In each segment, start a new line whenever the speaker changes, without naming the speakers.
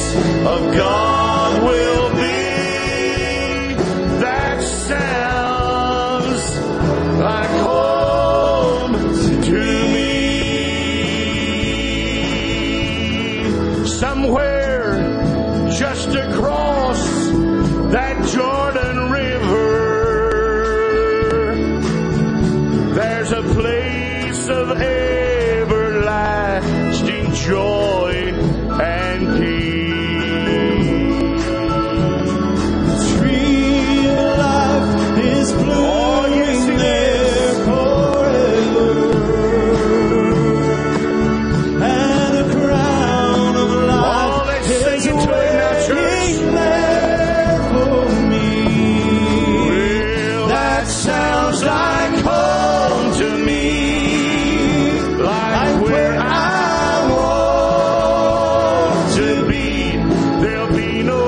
of God will be. That sounds like home to me. Somewhere just across that Jordan River, there's a place of everlasting joy and peace. The tree of life is blooming there forever, and a crown of life is waiting there for me. Well, that sounds like home to me, like where I want to be. There'll be no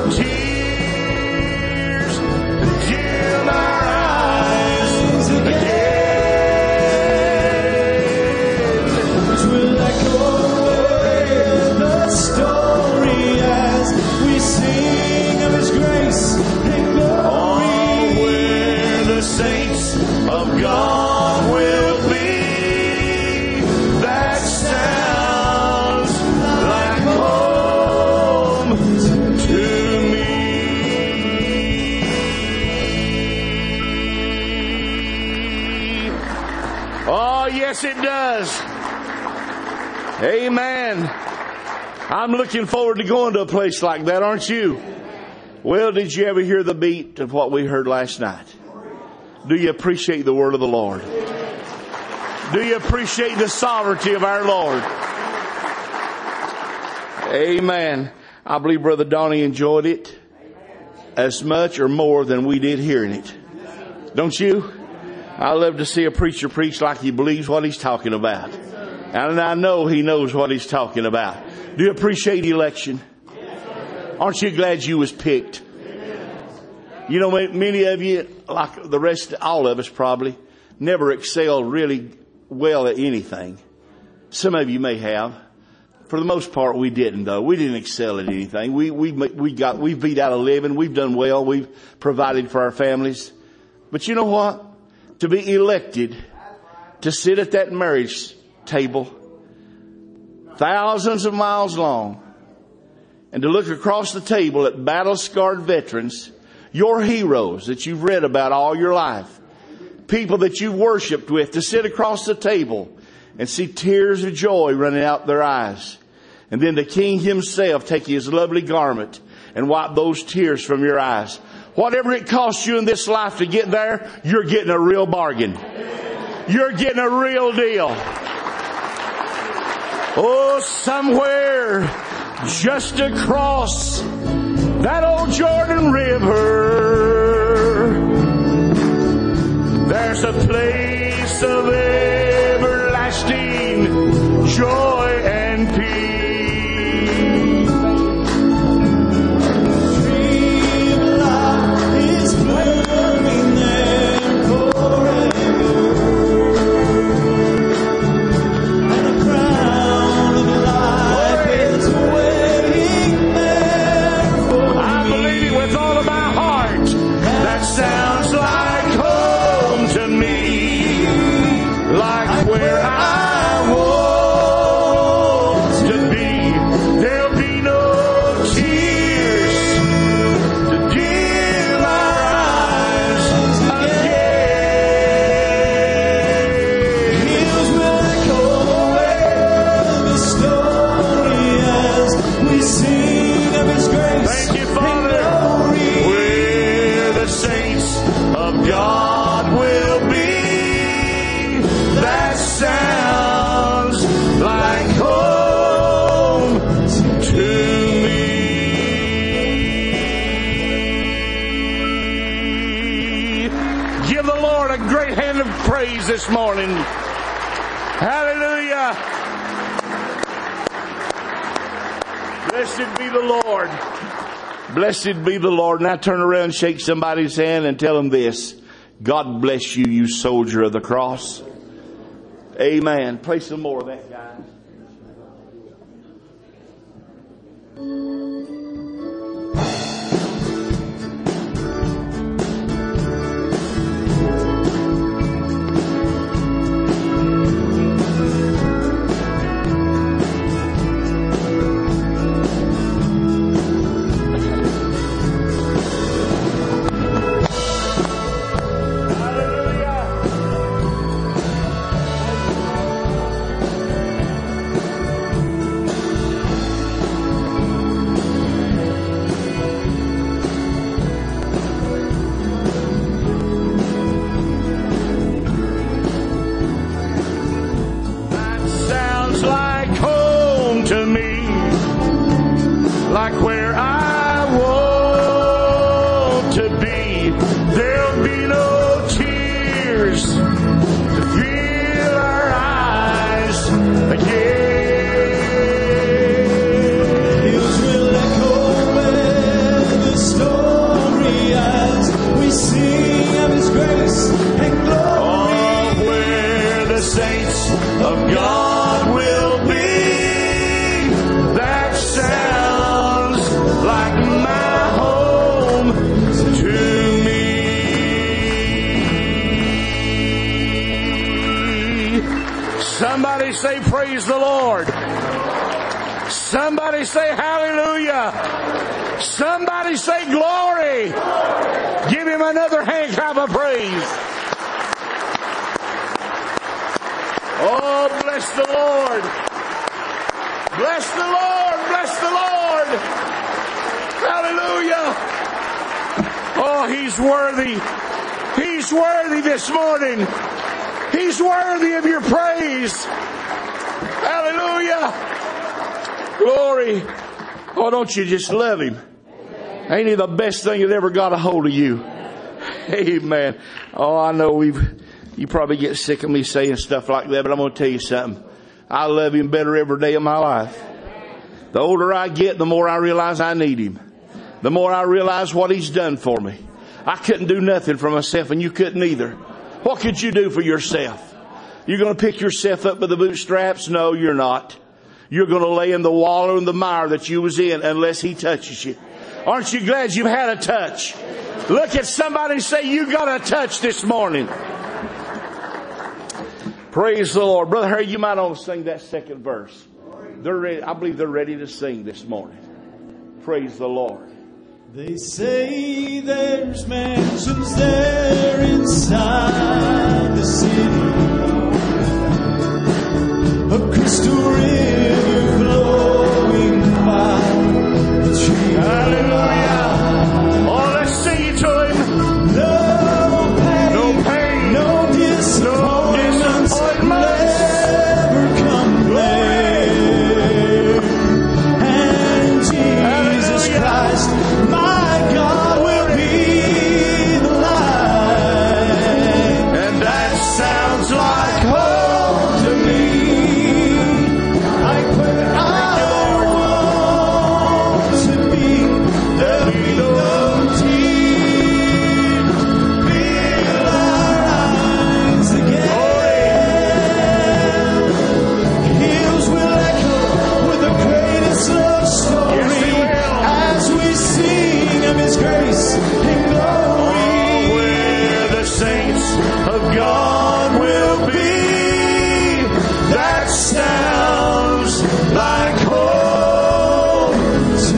tears to dim our eyes again. We'll echo the story as we sing of His grace and glory. Where the saints of God will be. That sounds like home to me. Oh, yes, it does. Amen. I'm looking forward to going to a place like that, aren't you? Well, did you ever hear the beat of what we heard last night? Do you appreciate the word of the Lord? Do you appreciate the sovereignty of our Lord? Amen. I believe Brother Donnie enjoyed it as much or more than we did hearing it. Don't you? I love to see a preacher preach like he believes what he's talking about. And I know he knows what he's talking about. Do you appreciate election? Aren't you glad you was picked? You know, many of you, like the rest, all of us probably, never excelled really well at anything. Some of you may have. For the most part, we didn't, though. We didn't excel at anything. We've beat out a living. We've done well. We've provided for our families. But you know what? To be elected, to sit at that marriage table, thousands of miles long, and to look across the table at battle-scarred veterans, your heroes that you've read about all your life, people that you've worshiped with, to sit across the table and see tears of joy running out their eyes. And then the King himself take his lovely garment and wipe those tears from your eyes. Whatever it costs you in this life to get there, you're getting a real bargain. You're getting a real deal. Oh, somewhere just across that old Jordan River, there's a place of everlasting joy and peace. Tree of life is blooming there forever, and a crown of life is waiting there for me. I believe it with all of my heart. That sounds like home to me, like where I want to be. There'll be no tears to dim our eyes again. Hills will echo the story as we sing of His grace. Thank you, Father. Where the saints of God will be. That sounds like home to me. Give the Lord a great hand of praise this morning. Hallelujah. Blessed be the Lord. Blessed be the Lord. Now turn around, shake somebody's hand and tell them this. God bless you, you soldier of the cross. Amen. Play some more of that, guys. say praise the Lord. Somebody say hallelujah. Somebody say glory. Give him another hand clap of praise. Oh, bless the Lord. Bless the Lord. Bless the Lord. Hallelujah. Oh, he's worthy. He's worthy this morning. He's worthy of your praise. Hallelujah. Glory. Oh, don't you just love him? Ain't he the best thing that ever got a hold of you? Amen. Oh, I know you probably get sick of me saying stuff like that, but I'm going to tell you something. I love him better every day of my life. The older I get, the more I realize I need him. The more I realize what he's done for me. I couldn't do nothing for myself, and you couldn't either. What could you do for yourself? You're going to pick yourself up by the bootstraps? No, you're not. You're going to lay in the wallow and the mire that you was in unless he touches you. Aren't you glad you've had a touch? Look at somebody and say, you got a touch this morning. Praise the Lord. Brother Harry, you might want to sing that second verse. They're ready. I believe they're ready to sing this morning. Praise the Lord.
They say there's mansions there inside the city, a crystal river flowing by the tree.
Hallelujah. Oh, let's sing it to him.
No pain,
no pain,
no disappointments will ever come there. And Jesus Christ, my God, will be the light. And that sounds like home to me. Like where I want to be. There'll be no tears. Feel our eyes again. Hills will echo with the greatest love story.
Yes, they will.
As we sing of His grace and glory,
Where the saints of God will be, that sounds like home
to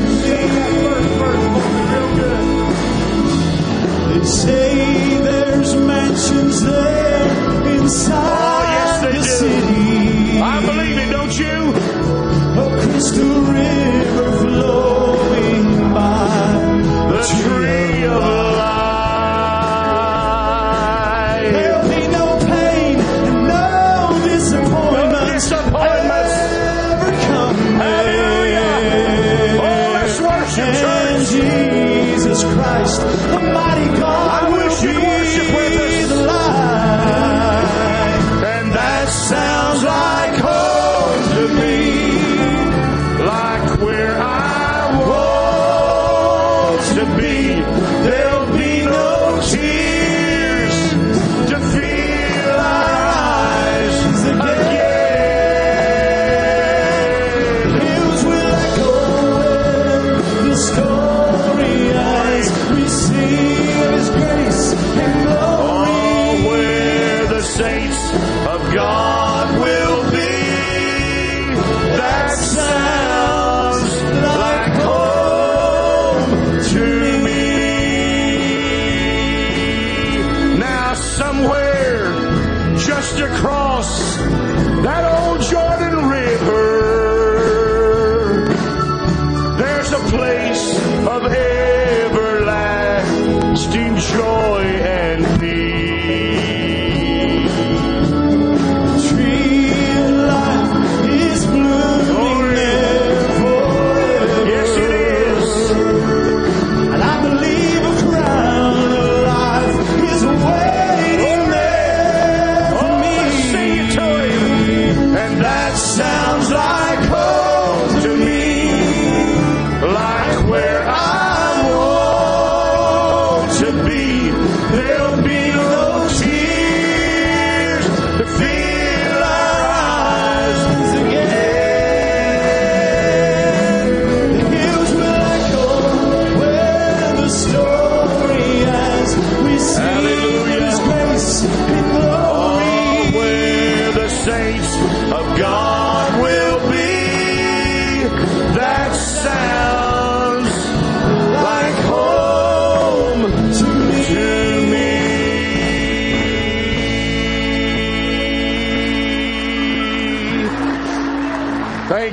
me. They say there's mansions there inside
they
the
do.
city.
I believe it, don't you?
A crystal river flowing by
The tree of life.
There'll be no pain and no disappointments ever come
Hallelujah. Oh, let's worship,
And
church.
Jesus Christ, the mighty God,
I wish
will
you'd worship with
be
us.
the light.
And that sounds like home to me, like where I want to be. There'll be no tears to fill our eyes again.
Hills will echo with the story as we sing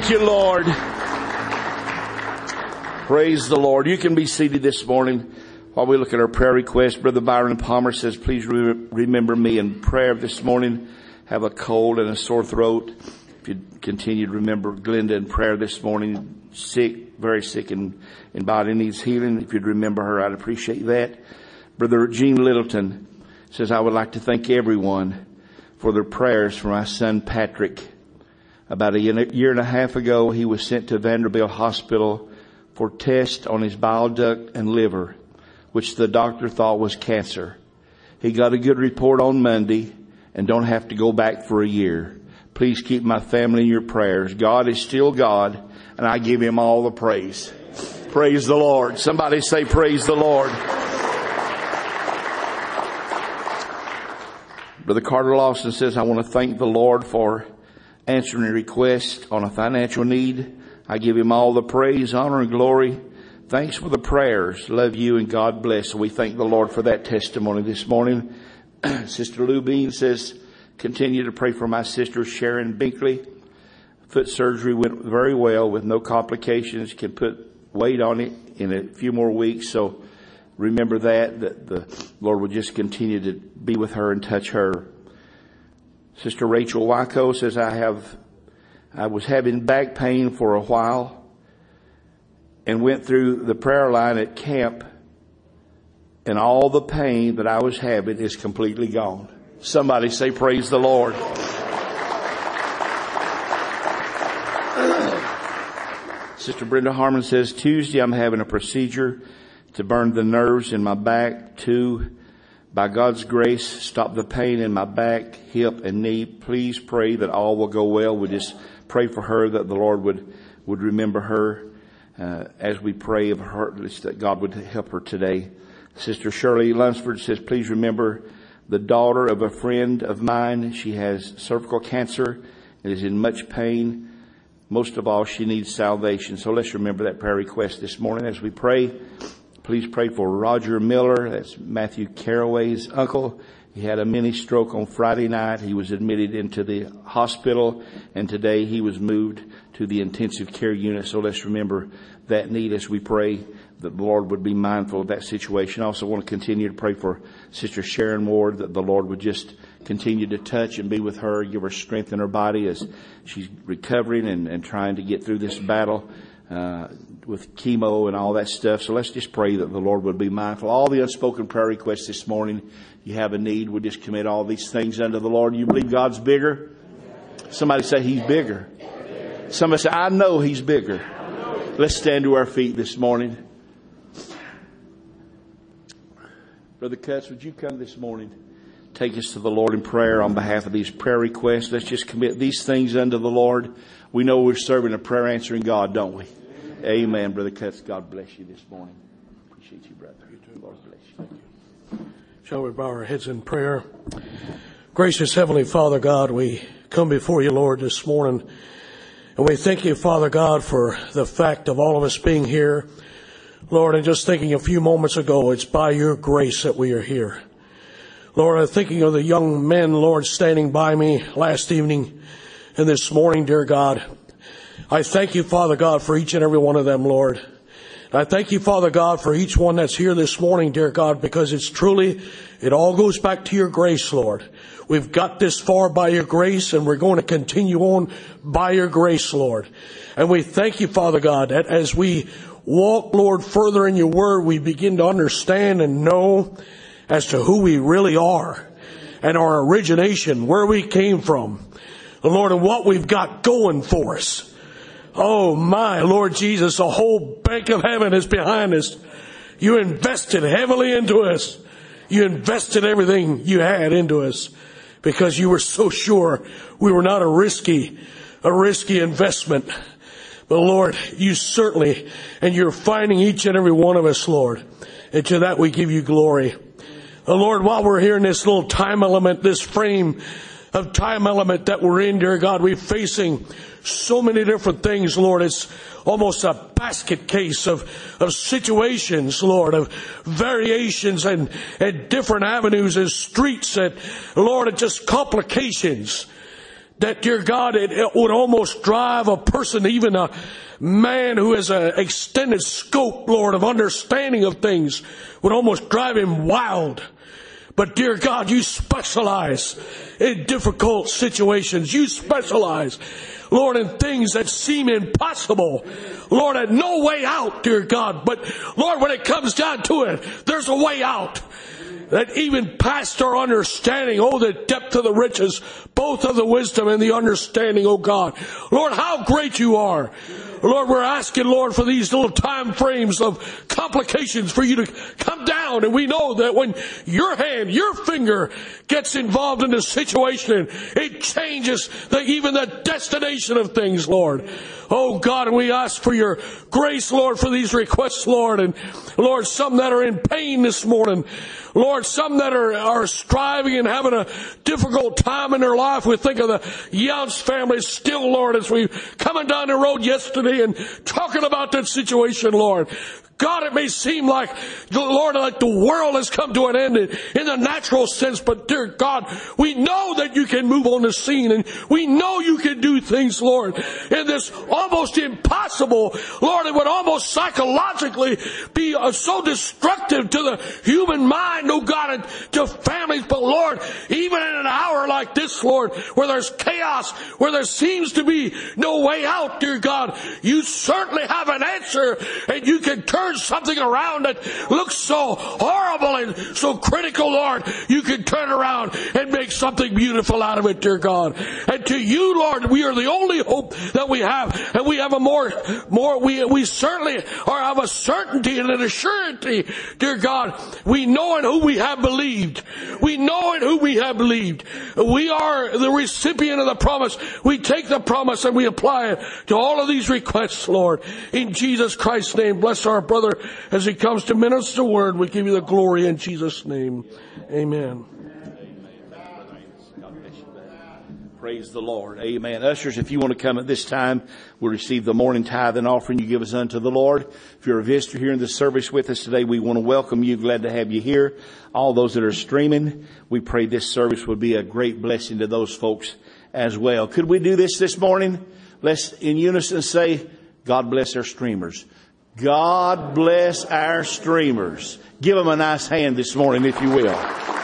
Thank you, Lord. Praise the Lord. You can be seated this morning while we look at our prayer request. Brother Byron Palmer says, please remember me in prayer this morning. Have a cold and a sore throat. If you continue to remember Glenda in prayer this morning, sick, very sick in body, needs healing. If you'd remember her, I'd appreciate that. Brother Gene Littleton says, I would like to thank everyone for their prayers for my son Patrick. About a year and a half ago, he was sent to Vanderbilt Hospital for tests on his bile duct and liver, which the doctor thought was cancer. He got a good report on Monday and don't have to go back for a year. Please keep my family in your prayers. God is still God, and I give him all the praise. Praise the Lord. Somebody say, praise the Lord. Brother Carter Lawson says, I want to thank the Lord for answering a request on a financial need. I give him all the praise, honor, and glory. Thanks for the prayers. Love you and God bless. So we thank the Lord for that testimony this morning. Sister Lou Bean says, continue to pray for my sister Sharon Binkley. Foot surgery went very well with no complications. Can put weight on it in a few more weeks. So remember that the Lord will just continue to be with her and touch her. Sister Rachel Waco says, I was having back pain for a while and went through the prayer line at camp, and all the pain that I was having is completely gone. Somebody say, praise the Lord. Sister Brenda Harmon says, Tuesday I'm having a procedure to burn the nerves in my back. By God's grace, stop the pain in my back, hip, and knee. Please pray that all will go well. We just pray for her that the Lord would remember her as we pray of her, that God would help her today. Sister Shirley Lunsford says, please remember the daughter of a friend of mine. She has cervical cancer and is in much pain. Most of all, she needs salvation. So let's remember that prayer request this morning as we pray. Please pray for Roger Miller. That's Matthew Caraway's uncle. He had a mini stroke on Friday night. He was admitted into the hospital, and today he was moved to the intensive care unit. So let's remember that need as we pray that the Lord would be mindful of that situation. I also want to continue to pray for Sister Sharon Ward, that the Lord would just continue to touch and be with her, give her strength in her body as she's recovering and trying to get through this battle with chemo and all that stuff. So let's just pray that the Lord would be mindful. All the unspoken prayer requests this morning, you have a need, we'll just commit all these things unto the Lord. You believe God's bigger? Somebody say he's bigger. Somebody say, I know he's bigger. Let's stand to our feet this morning. Brother Cutts, would you come this morning? Take us to the Lord in prayer on behalf of these prayer requests. Let's just commit these things unto the Lord. We know we're serving a prayer answering God, don't we? Amen. Brother Cutts, God bless you this morning. Appreciate you, brother. You too. Lord bless you. Thank you.
Shall we bow our heads in prayer? Gracious Heavenly Father God, we come before you, Lord, this morning. And we thank you, Father God, for the fact of all of us being here. Lord, and just thinking a few moments ago, it's by your grace that we are here. Lord, I'm thinking of the young men, Lord, standing by me last evening and this morning, dear God. I thank you, Father God, for each and every one of them, Lord. I thank you, Father God, for each one that's here this morning, dear God, because it's truly, it all goes back to your grace, Lord. We've got this far by your grace, and we're going to continue on by your grace, Lord. And we thank you, Father God, that as we walk, Lord, further in your word, we begin to understand and know as to who we really are and our origination, where we came from, Lord, and what we've got going for us. Oh my Lord Jesus, the whole bank of heaven is behind us. You invested heavily into us. You invested everything you had into us because you were so sure we were not a risky investment. But Lord, you certainly, and you're finding each and every one of us, Lord. And to that we give you glory. Lord, while we're here in this little time element, this frame of time element that we're in, dear God, we're facing so many different things, Lord. It's almost a basket case of situations, Lord, of variations and different avenues and streets and, Lord, it's just complications that, dear God, it would almost drive a person, even a man who has an extended scope, Lord, of understanding of things, would almost drive him wild. But dear God, you specialize in difficult situations. You specialize, Lord, in things that seem impossible. Lord, and no way out, dear God. But Lord, when it comes down to it, there's a way out that even past our understanding. Oh, the depth of the riches, both of the wisdom and the understanding, oh God. Lord, how great you are. Lord, we're asking, Lord, for these little time frames of complications for you to come down. And we know that when your hand, your finger gets involved in the situation, it changes even the destination of things, Lord. Oh God, and we ask for your grace, Lord, for these requests, Lord. And Lord, some that are in pain this morning. Lord, some that are striving and having a difficult time in their life. We think of the Younce family still, Lord, as we coming down the road yesterday and talking about that situation, Lord. God, it may seem like, Lord, like the world has come to an end in the natural sense, but dear God, we know that you can move on the scene, and we know you can do things, Lord, in this almost impossible, Lord, it would almost psychologically be so destructive to the human mind, oh God, and to families. But Lord, even in an hour like this, Lord, where there's chaos, where there seems to be no way out, dear God, you certainly have an answer, and you can turn something around that looks so horrible and so critical, Lord. You can turn around and make something beautiful out of it, dear God. And to you, Lord, we are the only hope that we have. And we have we certainly have a certainty and an assurity, dear God. We know in who we have believed. We know in who we have believed. We are the recipient of the promise. We take the promise and we apply it to all of these requests, Lord. In Jesus Christ's name, bless our brother as he comes to minister the word. We give you the glory in Jesus' name. Amen.
Praise the Lord. Amen. Ushers, if you want to come at this time, we'll receive the morning tithe and offering you give us unto the Lord. If you're a visitor here in the service with us today, we want to welcome you. Glad to have you here. All those that are streaming, we pray this service would be a great blessing to those folks as well. Could we do this morning? Let's in unison say, God bless our streamers. God bless our streamers. Give them a nice hand this morning, if you will.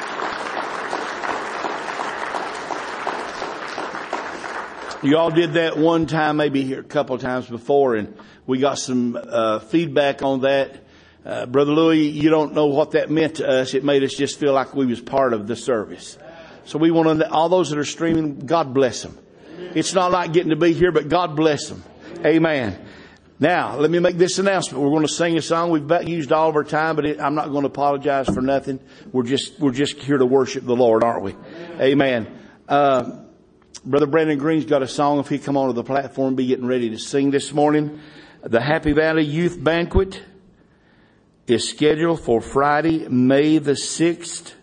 You all did that one time, maybe a couple of times before, and we got some feedback on that. Brother Louis, you don't know what that meant to us. It made us just feel like we was part of the service. So we want to, all those that are streaming, God bless them. It's not like getting to be here, but God bless them. Amen. Now, let me make this announcement. We're going to sing a song. We've about used all of our time, but I'm not going to apologize for nothing. We're just here to worship the Lord, aren't we? Amen. Brother Brandon Green's got a song. If he come onto the platform, be getting ready to sing this morning. The Happy Valley Youth Banquet is scheduled for Friday, May the 6th,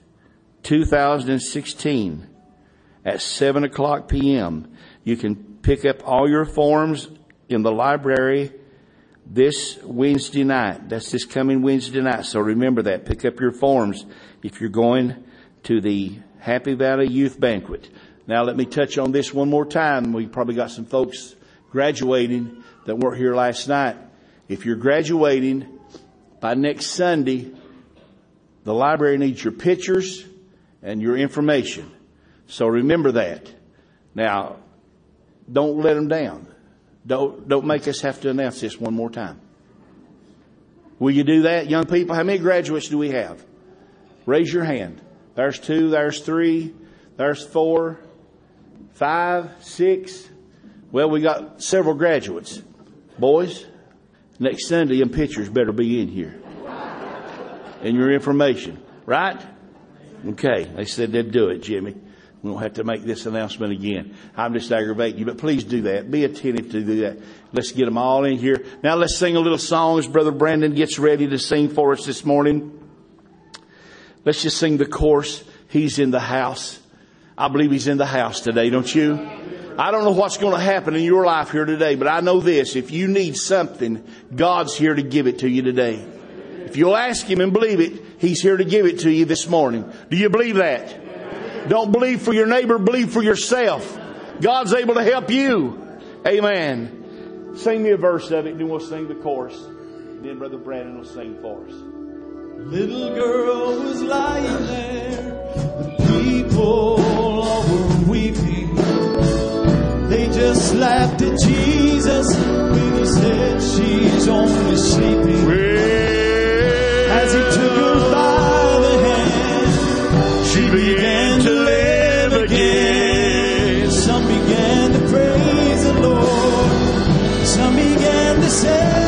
2016 at 7:00 p.m. You can pick up all your forms in the library this Wednesday night. That's this coming Wednesday night. So remember that. Pick up your forms if you're going to the Happy Valley Youth Banquet. Now let me touch on this one more time. We probably got some folks graduating that weren't here last night. If you're graduating by next Sunday, the library needs your pictures and your information. So remember that. Now, don't let them down. Don't make us have to announce this one more time. Will you do that, young people? How many graduates do we have? Raise your hand. There's 2, there's 3, there's 4, 5, 6. Well, we got several graduates. Boys, next Sunday, them pictures better be in here. And your information. Right? Okay. They said they'd do it, Jimmy. We won't have to make this announcement again. I'm just aggravating you, but please do that. Be attentive to do that. Let's get them all in here. Now let's sing a little song as Brother Brandon gets ready to sing for us this morning. Let's just sing the chorus. He's in the house. I believe he's in the house today, don't you? I don't know what's going to happen in your life here today, but I know this. If you need something, God's here to give it to you today. If you'll ask him and believe it, he's here to give it to you this morning. Do you believe that? Don't believe for your neighbor, believe for yourself. God's able to help you. Amen. Sing me a verse of it, and then we'll sing the chorus. And then Brother Brandon will sing for us.
Little girl was lying there. The people all were weeping. They just laughed at Jesus when he said she's only sleeping. As he took her by the hand, she began to live again. Some began to praise the Lord. Some began to say,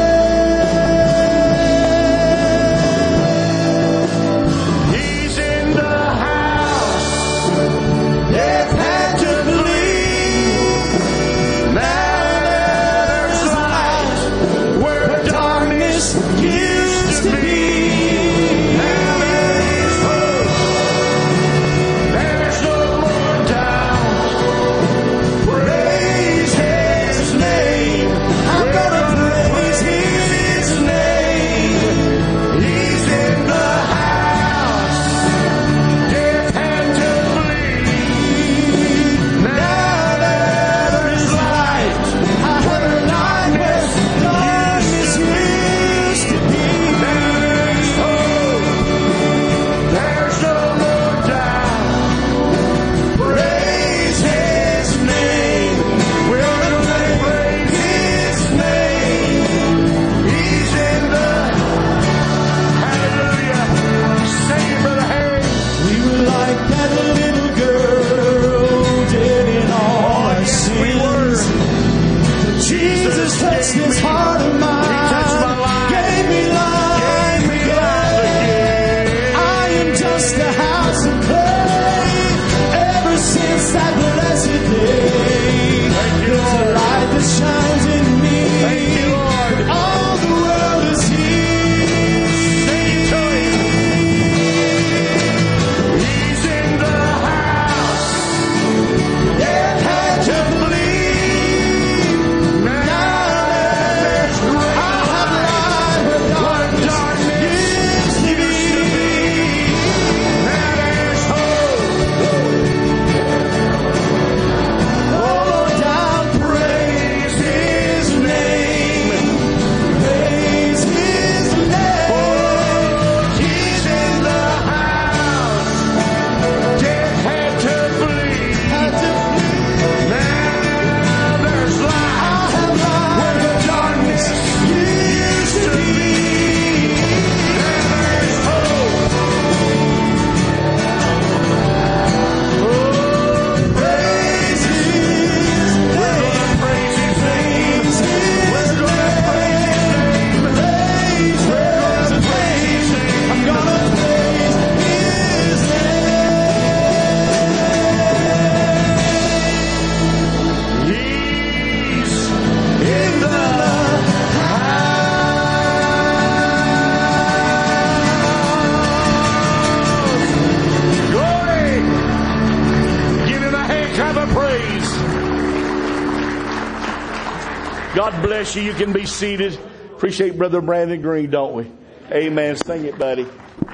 God bless you. You can be seated. Appreciate Brother Brandon Green, don't we? Amen. Sing it, buddy.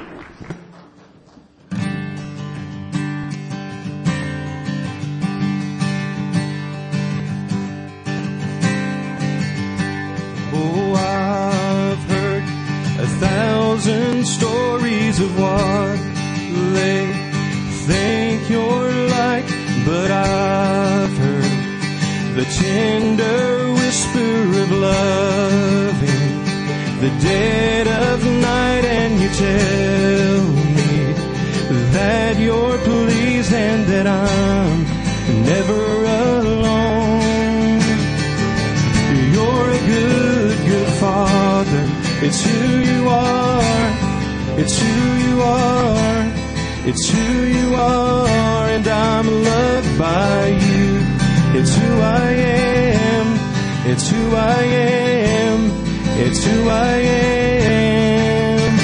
Oh, I've heard 1,000 stories of what they think you're like, but I've heard the tender whisper of love in the dead of night, and you tell me that you're pleased and that I'm never alone. You're a good, good Father. It's who you are. It's who you are. It's who you are, and I'm loved by you. It's who I am. It's who I am. It's who I am.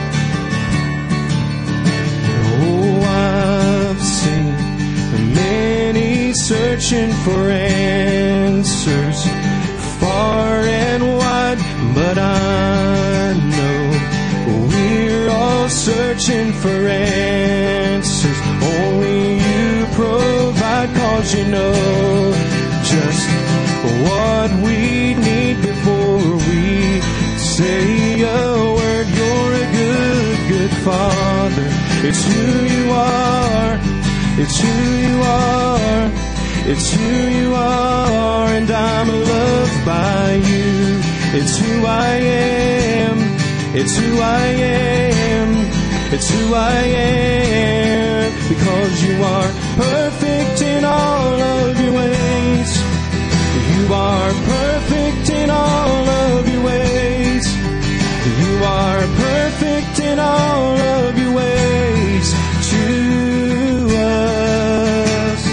Oh, I've seen many searching for answers far and wide, but I know we're all searching for answers. Only you provide, 'cause you know what we need before we say a word. You're a good, good Father. It's who you are. It's who you are. It's who you are, and I'm loved by you. It's who I am. It's who I am. It's who I am. Because you are perfect in all of your ways. You are perfect in all of your ways. You are perfect in all of your ways to us.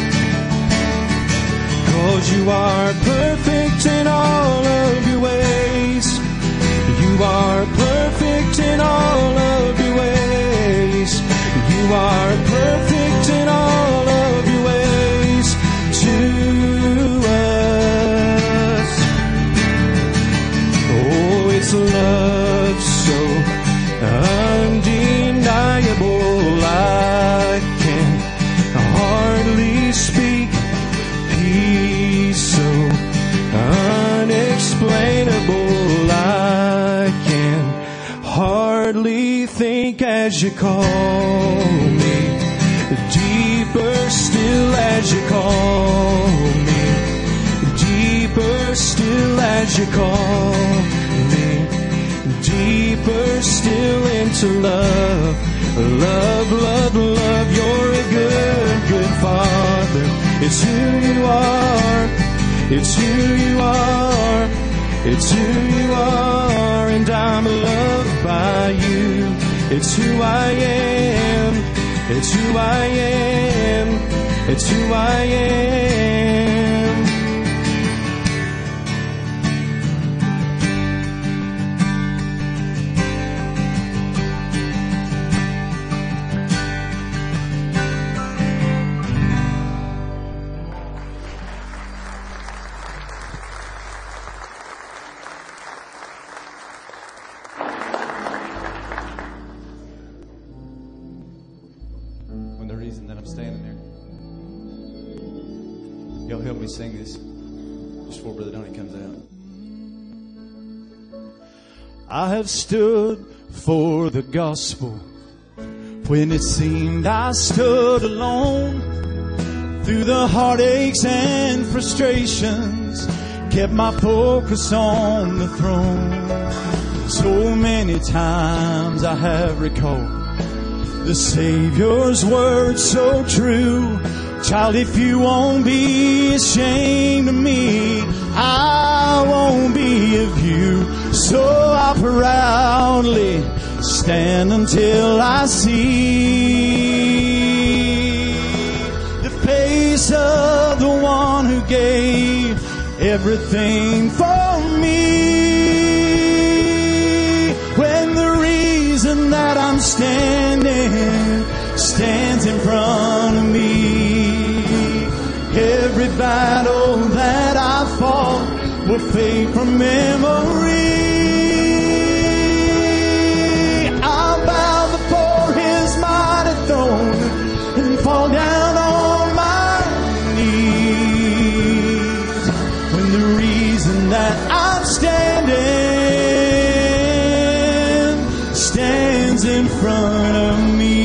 'Cause you are perfect in all of your ways. You are perfect in all of your ways. You are perfect in all of your ways to us. Oh, it's love so undeniable, I can hardly speak. Peace so unexplainable, I can hardly think as you call me. Deeper still as you call me. Deeper still as you call me. Deeper still into love. Love, love, love. You're a good, good Father. It's who you are. It's who you are. It's who you are, and I'm loved by you. It's who I am. It's who I am. It's who I am. Y'all help me sing this just before Brother Donnie comes out. I have stood for the gospel when it seemed I stood alone. Through the heartaches and frustrations, kept my focus on the throne. So many times I have recalled the Savior's words so true. Child, if you won't be ashamed of me, I won't be of you. So I proudly stand until I see the face of the one who gave everything for me. When the reason that I'm standing stands in front of me. Every battle that I fought will fade from memory. I'll bow before His mighty throne and fall down on my knees. When the reason that I'm standing stands in front of me.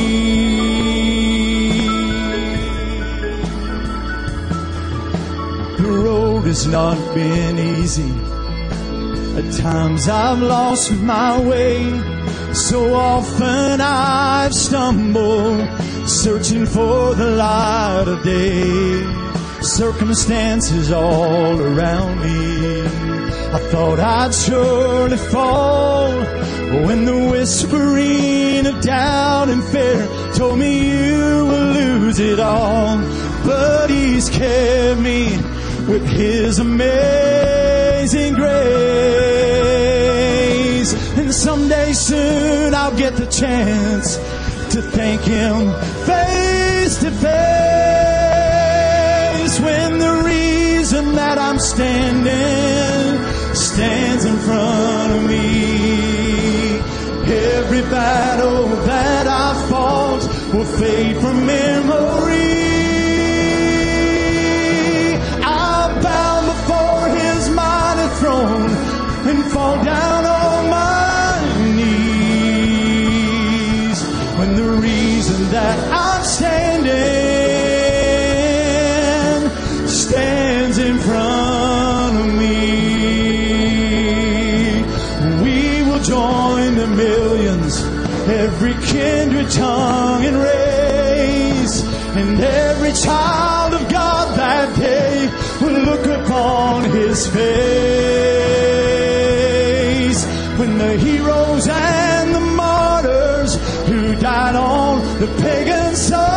It's not been easy. At times I've lost my way. So often I've stumbled, searching for the light of day. Circumstances all around me, I thought I'd surely fall, when the whispering of doubt and fear told me you will lose it all. But He's kept me with His amazing grace. And someday soon I'll get the chance to thank Him face to face. When the reason that I'm standing stands in front of me. Every battle that I fought will fade from memory. fall down on my knees, when the reason that I'm standing stands in front of me, we will join the millions, every kindred, tongue, and race, and every child of God that day will look upon His face. When the heroes and the martyrs who died on the pagan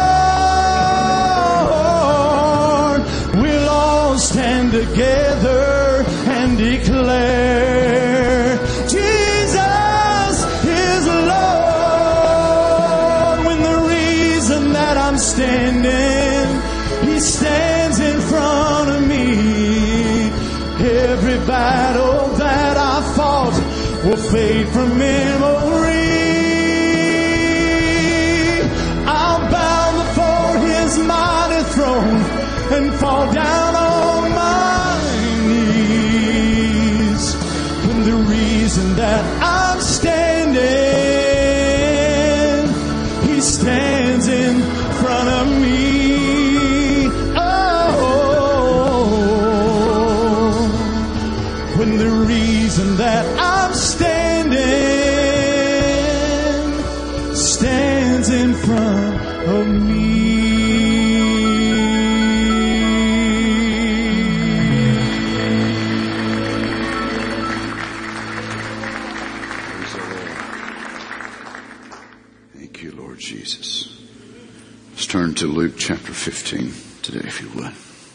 sword will all stand together and declare Jesus is Lord. When the reason that I'm standing, He stands in front of me. Every battle that I fought will fade from memory. I'll bow before His mighty throne and fall down on my knees. When the reason that I'm standing, He stands in front of me. When the reason that I'm standing stands in front of me.
Thank you, Lord Jesus. Let's turn to Luke chapter 15 today, if you would.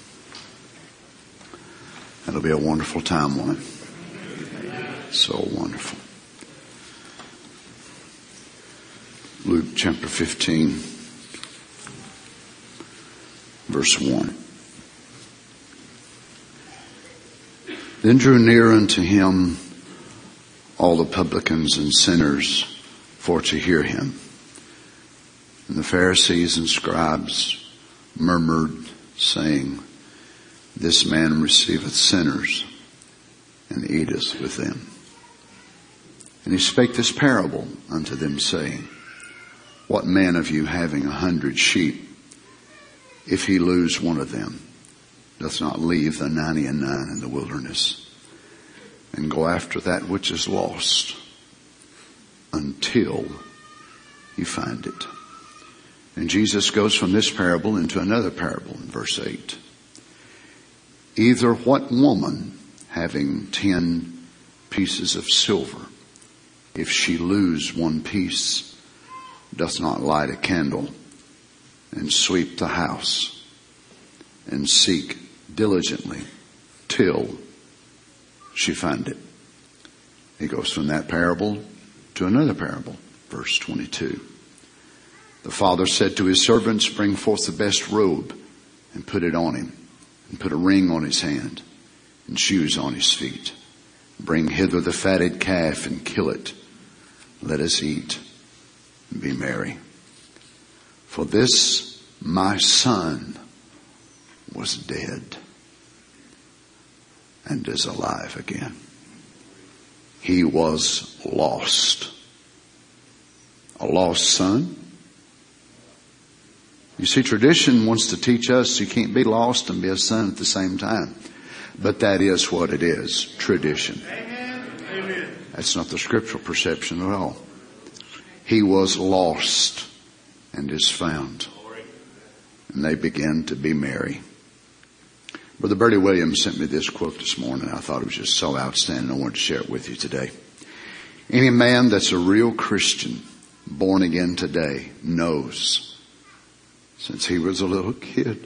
It'll be a wonderful time, won't it? So wonderful. Luke chapter 15, verse 1. Then drew near unto him all the publicans and sinners for to hear him. And the Pharisees and scribes murmured, saying, This man receiveth sinners, and eateth with them. And he spake this parable unto them, saying, What man of you, having 100 sheep, if he lose one of them, doth not leave the 99 in the wilderness, and go after that which is lost, until he find it? And Jesus goes from this parable into another parable in verse 8. Either what woman, having 10 pieces of silver, if she lose one piece, doth not light a candle and sweep the house and seek diligently till she find it? He goes from that parable to another parable, verse 22. The father said to his servants, Bring forth the best robe and put it on him, and put a ring on his hand and shoes on his feet. Bring hither the fatted calf and kill it. Let us eat and be merry. For this my son was dead and is alive again. He was lost. A lost son. You see, tradition wants to teach us you can't be lost and be a son at the same time. But that is what it is, tradition. Amen. That's not the scriptural perception at all. He was lost and is found. And they began to be merry. Brother Bertie Williams sent me this quote this morning. I thought it was just so outstanding. I wanted to share it with you today. Any man that's a real Christian, born again today, knows since he was a little kid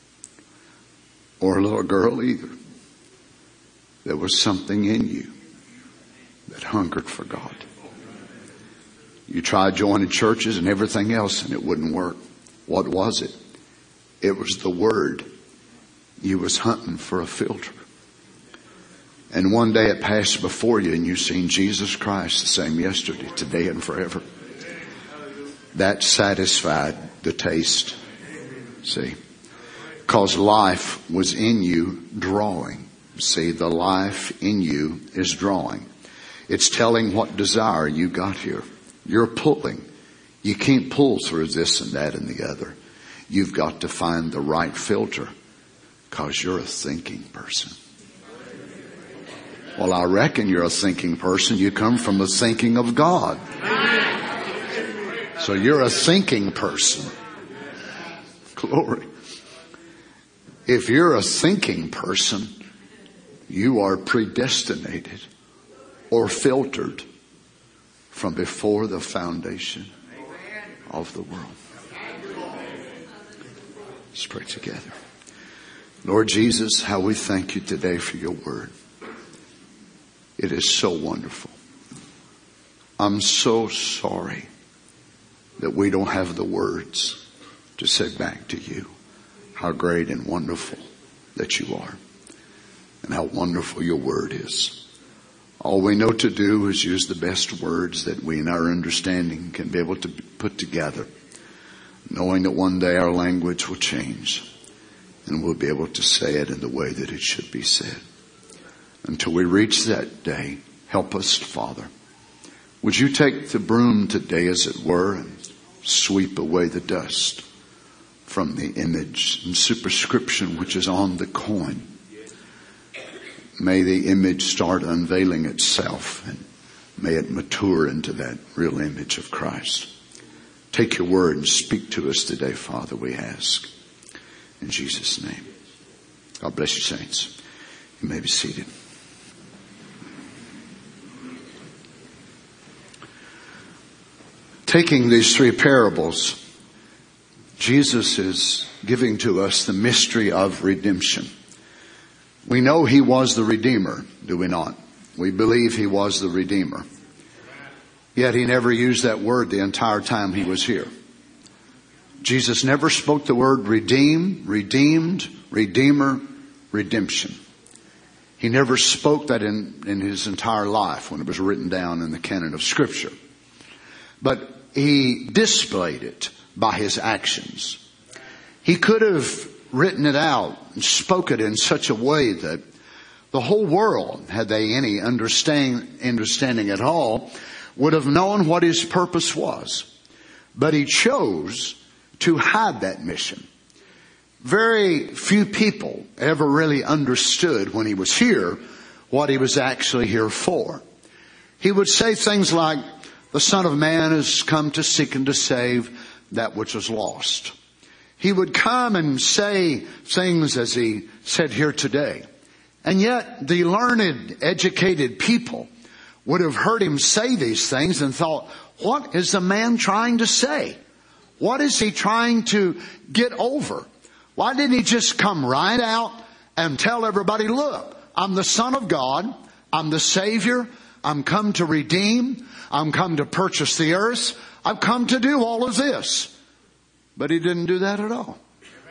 or a little girl either, there was something in you that hungered for God. You tried joining churches and everything else and it wouldn't work. What was it? It was the Word. You was hunting for a filter. And one day it passed before you and you seen Jesus Christ the same yesterday, today, and forever. That satisfied the taste. See? Because life was in you drawing. See, the life in you is drawing. It's telling what desire you got here. You're pulling. You can't pull through this and that and the other. You've got to find the right filter because you're a thinking person. Well, I reckon you're a thinking person. You come from the thinking of God. So you're a thinking person. Glory. If you're a thinking person, you are predestinated or filtered from before the foundation of the world. Let's pray together. Lord Jesus, how we thank you today for your word. It is so wonderful. I'm so sorry that we don't have the words to say back to you how great and wonderful that you are and how wonderful your word is. All we know to do is use the best words that we in our understanding can be able to put together, knowing that one day our language will change and we'll be able to say it in the way that it should be said. Until we reach that day, help us, Father. Would you take the broom today, as it were, and sweep away the dust from the image and superscription which is on the coin. May the image start unveiling itself and may it mature into that real image of Christ. Take your word and speak to us today, Father, we ask. In Jesus' name. God bless you, saints. You may be seated. Taking these three parables, Jesus is giving to us the mystery of redemption. We know he was the Redeemer, do we not? We believe he was the Redeemer. Yet he never used that word the entire time he was here. Jesus never spoke the word redeem, redeemed, redeemer, redemption. He never spoke that in his entire life when it was written down in the canon of Scripture. But he displayed it by his actions. He could have written it out and spoke it in such a way that the whole world, had they any understanding at all, would have known what his purpose was. But he chose to hide that mission. Very few people ever really understood when he was here what he was actually here for. He would say things like, the Son of Man has come to seek and to save that which was lost. He would come and say things as he said here today. And yet the learned, educated people would have heard him say these things and thought, what is the man trying to say? What is he trying to get over? Why didn't he just come right out and tell everybody, look, I'm the Son of God. I'm the Savior. I'm come to redeem. I'm come to purchase the earth. I've come to do all of this. But he didn't do that at all.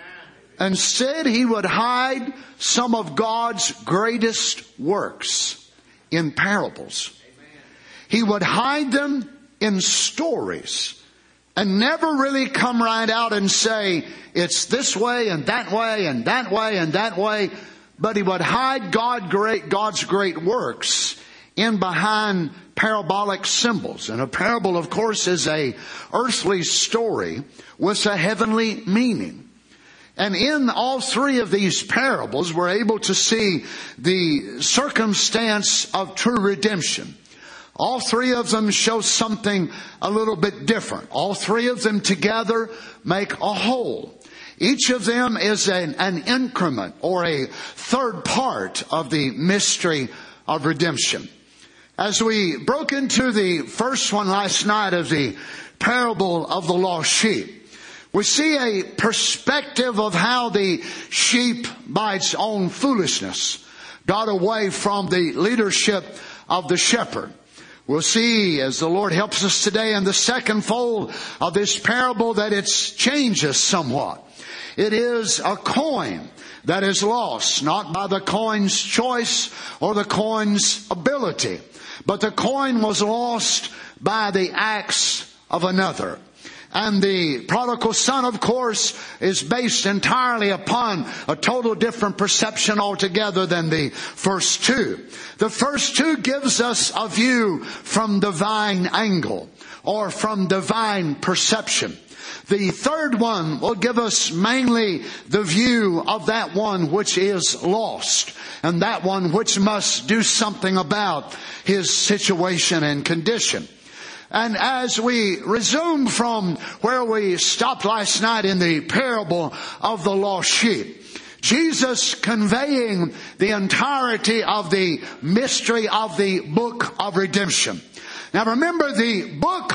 Instead, he would hide some of God's greatest works in parables. He would hide them in stories and never really come right out and say, it's this way and that way and that way and that way. But he would hide God's great works in behind parabolic symbols. And a parable, of course, is a earthly story with a heavenly meaning. And in all three of these parables, we're able to see the circumstance of true redemption. All three of them show something a little bit different. All three of them together make a whole. Each of them is an increment or a third part of the mystery of redemption. As we broke into the first one last night of the parable of the lost sheep, we see a perspective of how the sheep, by its own foolishness, got away from the leadership of the shepherd. We'll see, as the Lord helps us today, in the second fold of this parable, that it changes somewhat. It is a coin that is lost, not by the coin's choice or the coin's ability, but the coin was lost by the acts of another. And the prodigal son, of course, is based entirely upon a total different perception altogether than the first two. The first two gives us a view from divine angle or from divine perception. The third one will give us mainly the view of that one which is lost and that one which must do something about his situation and condition. And as we resume from where we stopped last night in the parable of the lost sheep, Jesus conveying the entirety of the mystery of the book of redemption. Now remember, the book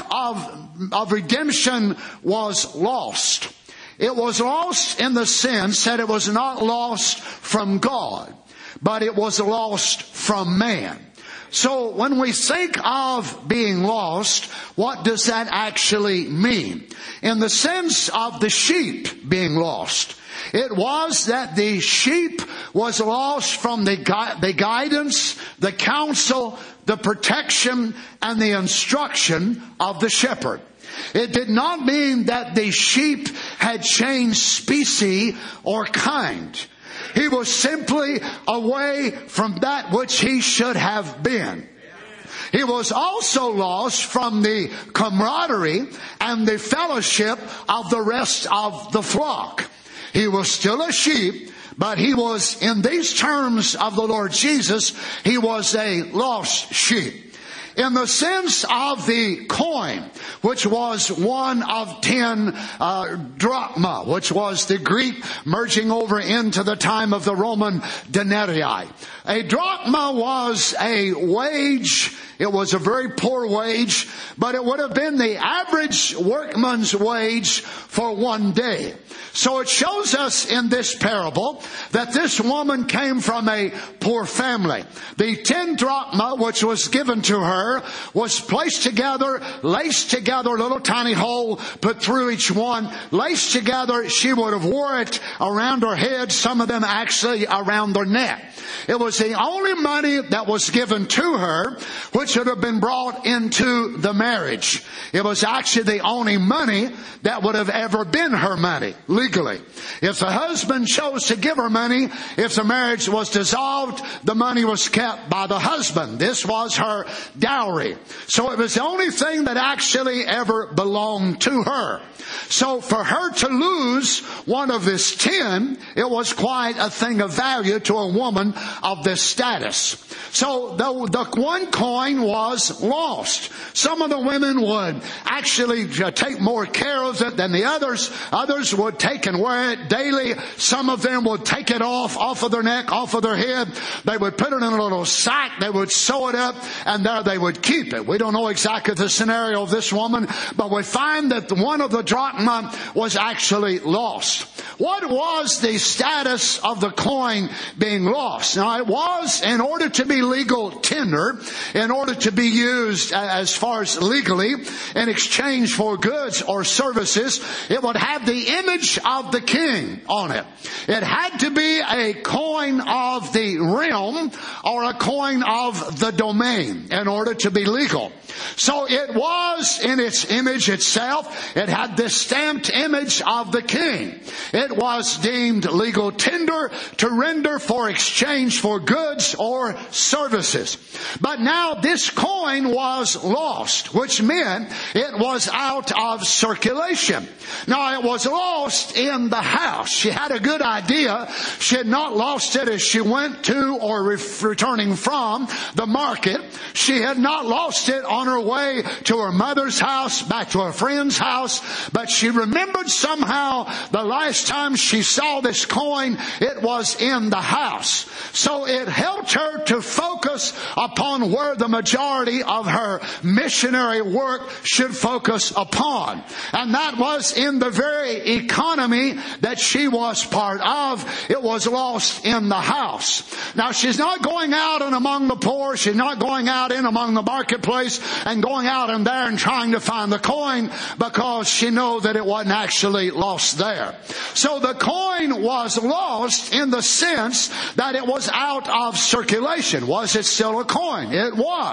of redemption was lost. It was lost in the sense that it was not lost from God, but it was lost from man. So when we think of being lost, what does that actually mean? In the sense of the sheep being lost, it was that the sheep was lost from the guidance, the counsel, the protection, and the instruction of the shepherd. It did not mean that the sheep had changed species or kind. He was simply away from that which he should have been. He was also lost from the camaraderie and the fellowship of the rest of the flock. He was still a sheep, but he was, in these terms of the Lord Jesus, he was a lost sheep. In the sense of the coin, which was one of 10 drachma, which was the Greek merging over into the time of the Roman denarii. A drachma was a wage. It was a very poor wage, but it would have been the average workman's wage for one day. So it shows us in this parable that this woman came from a poor family. The 10 drachma which was given to her was placed together, laced together, a little tiny hole put through each one, laced together. She would have wore it around her head, some of them actually around her neck. It was the only money that was given to her which would have been brought into the marriage. It was actually the only money that would have ever been her money, legally. If the husband chose to give her money, if the marriage was dissolved, the money was kept by the husband. This was her dowry. So it was the only thing that actually ever belonged to her. So for her to lose one of this 10, it was quite a thing of value to a woman of this status. So the one coin was lost. Some of the women would actually take more care of it than the others. Others would take and wear it daily. Some of them would take it off of their neck, off of their head. They would put it in a little sack. They would sew it up, and there they would keep it. We don't know exactly the scenario of this woman, but we find that one of the drachma was actually lost. What was the status of the coin being lost? Now, it was, in order to be legal tender, in order to be used as far as legally in exchange for goods or services, it would have the image of the king on it. It had to be a coin of the realm or a coin of the domain in order to be legal. So it was in its image itself. It had this stamped image of the king. It was deemed legal tender to render for exchange for goods or services. But now this coin was lost, which meant it was out of circulation. Now it was lost in the house. She had a good idea. She had not lost it as she went to or returning from the market. She had not lost it on her way to her mother's house, back to her friend's house, but she remembered somehow the last time she saw this coin, it was in the house. So it helped her to focus upon where the majority of her missionary work should focus upon. And that was in the very economy that she was part of. It was lost in the house. Now she's not going out and among the poor. She's not going out in among the marketplace and going out in there and trying to find the coin, because she knew that it wasn't actually lost there. So the coin was lost in the sense that it was out of circulation. Was it still a coin? It was.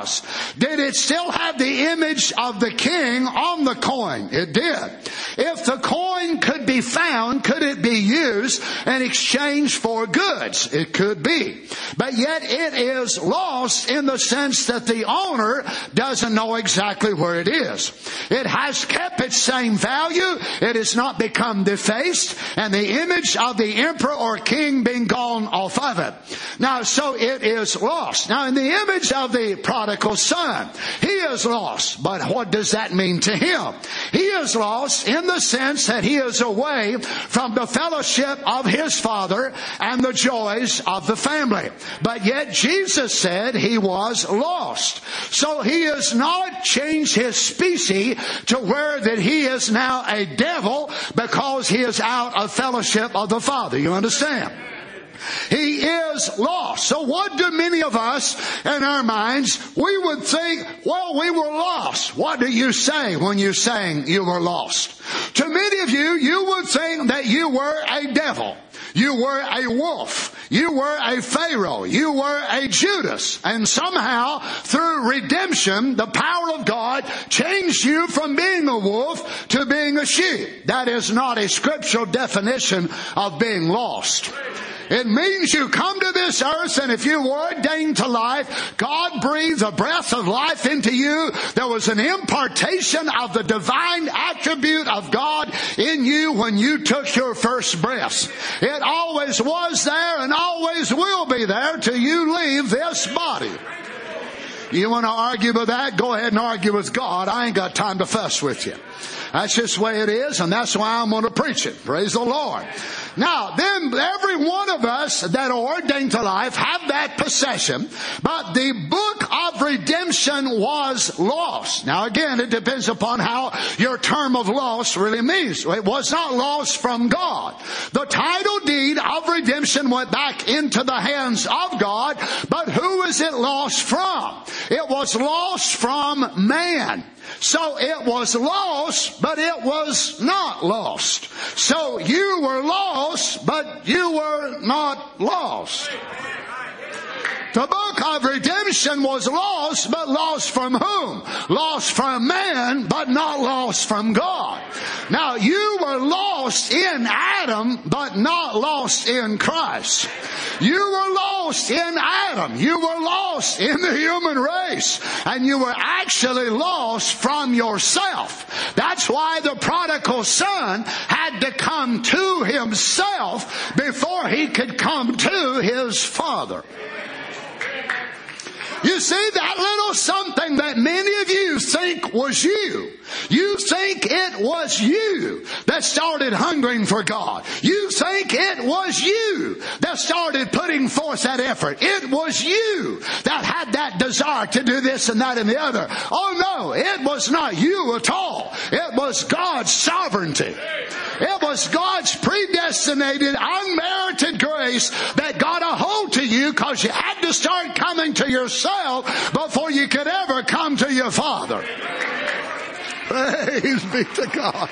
was. Did it still have the image of the king on the coin? It did. If the coin could be found, could it be used in exchange for goods? It could be. But yet it is lost in the sense that the owner doesn't know exactly where it is. It has kept its same value. It has not become defaced, and the image of the emperor or king being gone off of it. Now, so it is lost. Now, in the image of the prodigal son, he is lost. But what does that mean to him? He is lost in the sense that he is away from the fellowship of his father and the joys of the family. But yet Jesus said he was lost. So he has not changed his species to where that he is now a devil because he is out of fellowship of the Father. You understand? He is lost. So what do many of us in our minds, we would think, well, we were lost. What do you say when you're saying you were lost? To many of you, you would think that you were a devil. You were a wolf. You were a Pharaoh. You were a Judas. And somehow, through redemption, the power of God changed you from being a wolf to being a sheep. That is not a scriptural definition of being lost. It means you come to this earth, and if you were ordained to life, God breathed a breath of life into you. There was an impartation of the divine attribute of God in you when you took your first breaths. It always was there and always will be there till you leave this body. You want to argue with that? Go ahead and argue with God. I ain't got time to fuss with you. That's just the way it is, and that's why I'm going to preach it. Praise the Lord. Now, then every one of us that are ordained to life have that possession, but the book of redemption was lost. Now again, it depends upon how your term of loss really means. It was not lost from God. The title deed of redemption went back into the hands of God, but who is it lost from? It was lost from man. So it was lost, but it was not lost. So you were lost, but you were not lost. The book of redemption was lost, but lost from whom? Lost from man, but not lost from God. Now, you were lost in Adam, but not lost in Christ. You were lost in Adam. You were lost in the human race. And you were actually lost from yourself. That's why the prodigal son had to come to himself before he could come to his father. You see, that little something that many of you think was you. You think it was you that started hungering for God. You think it was you that started putting forth that effort. It was you that had that desire to do this and that and the other. Oh no, it was not you at all. It was God's sovereignty. It was God's predestinated, unmerited grace that got a hold to you because you had to start coming to yourself before you could ever come to your Father. Praise be to God.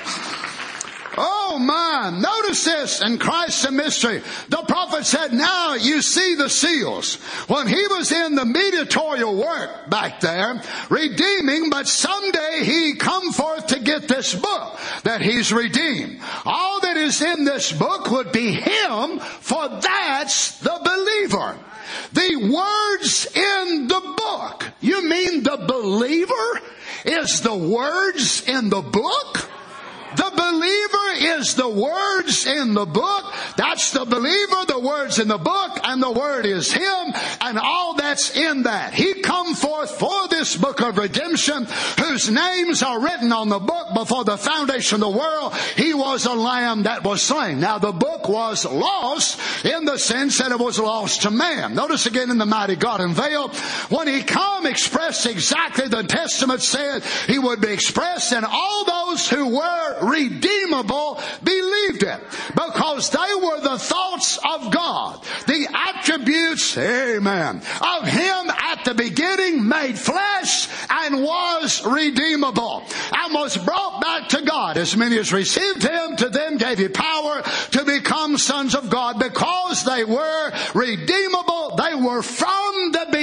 Oh my, notice this in Christ's mystery. The prophet said, now you see the seals. When he was in the mediatorial work back there, redeeming, but someday he come forth to get this book that he's redeemed. All that is in this book would be him, for that's the believer. The words in the book. You mean the believer is the words in the book? The believer is the words in the book. That's the believer, the words in the book, and the word is him, and all that's in that. He come forth for this book of redemption, whose names are written on the book before the foundation of the world. He was a lamb that was slain. Now the book was lost in the sense that it was lost to man. Notice again in the mighty God unveiled, when he come expressed exactly the Testament said he would be expressed, and all those who were redeemable believed it, because they were the thoughts of God, the attributes, amen, of him at the beginning, made flesh and was redeemable and was brought back to God. As many as received him, to them gave he power to become sons of God, because they were redeemable. They were from the beginning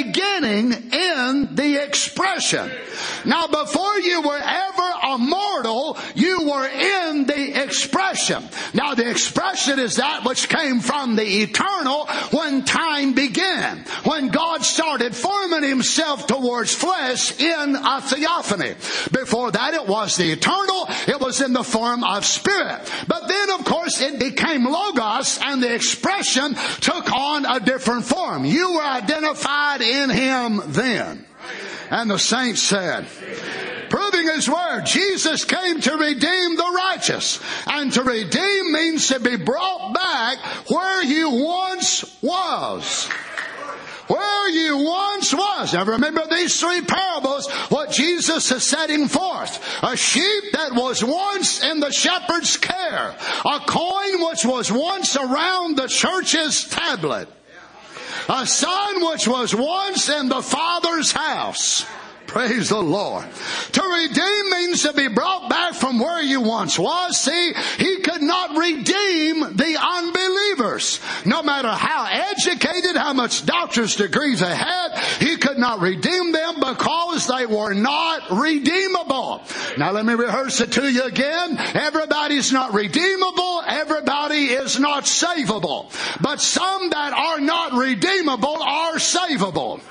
living in the expression. Now, before you were ever a mortal, you were in the expression. Now, the expression is that which came from the eternal when time began, when God started forming himself towards flesh in a theophany. Before that, it was the eternal. It was in the form of spirit. But then, of course, it became Logos, and the expression took on a different form. You were identified in him then. And the saints said, proving his word, Jesus came to redeem the righteous. And to redeem means to be brought back where you once was. Where you once was. Now remember these three parables, what Jesus is setting forth. A sheep that was once in the shepherd's care. A coin which was once around the church's tablet. A son which was once in the Father's house. Praise the Lord. To redeem means to be brought back from where you once was. See, he could not redeem the unbelievers. No matter how educated, how much doctor's degrees they had, he could not redeem them because they were not redeemable. Now let me rehearse it to you again. Everybody's not redeemable. Everybody is not savable. But some that are not redeemable are savable.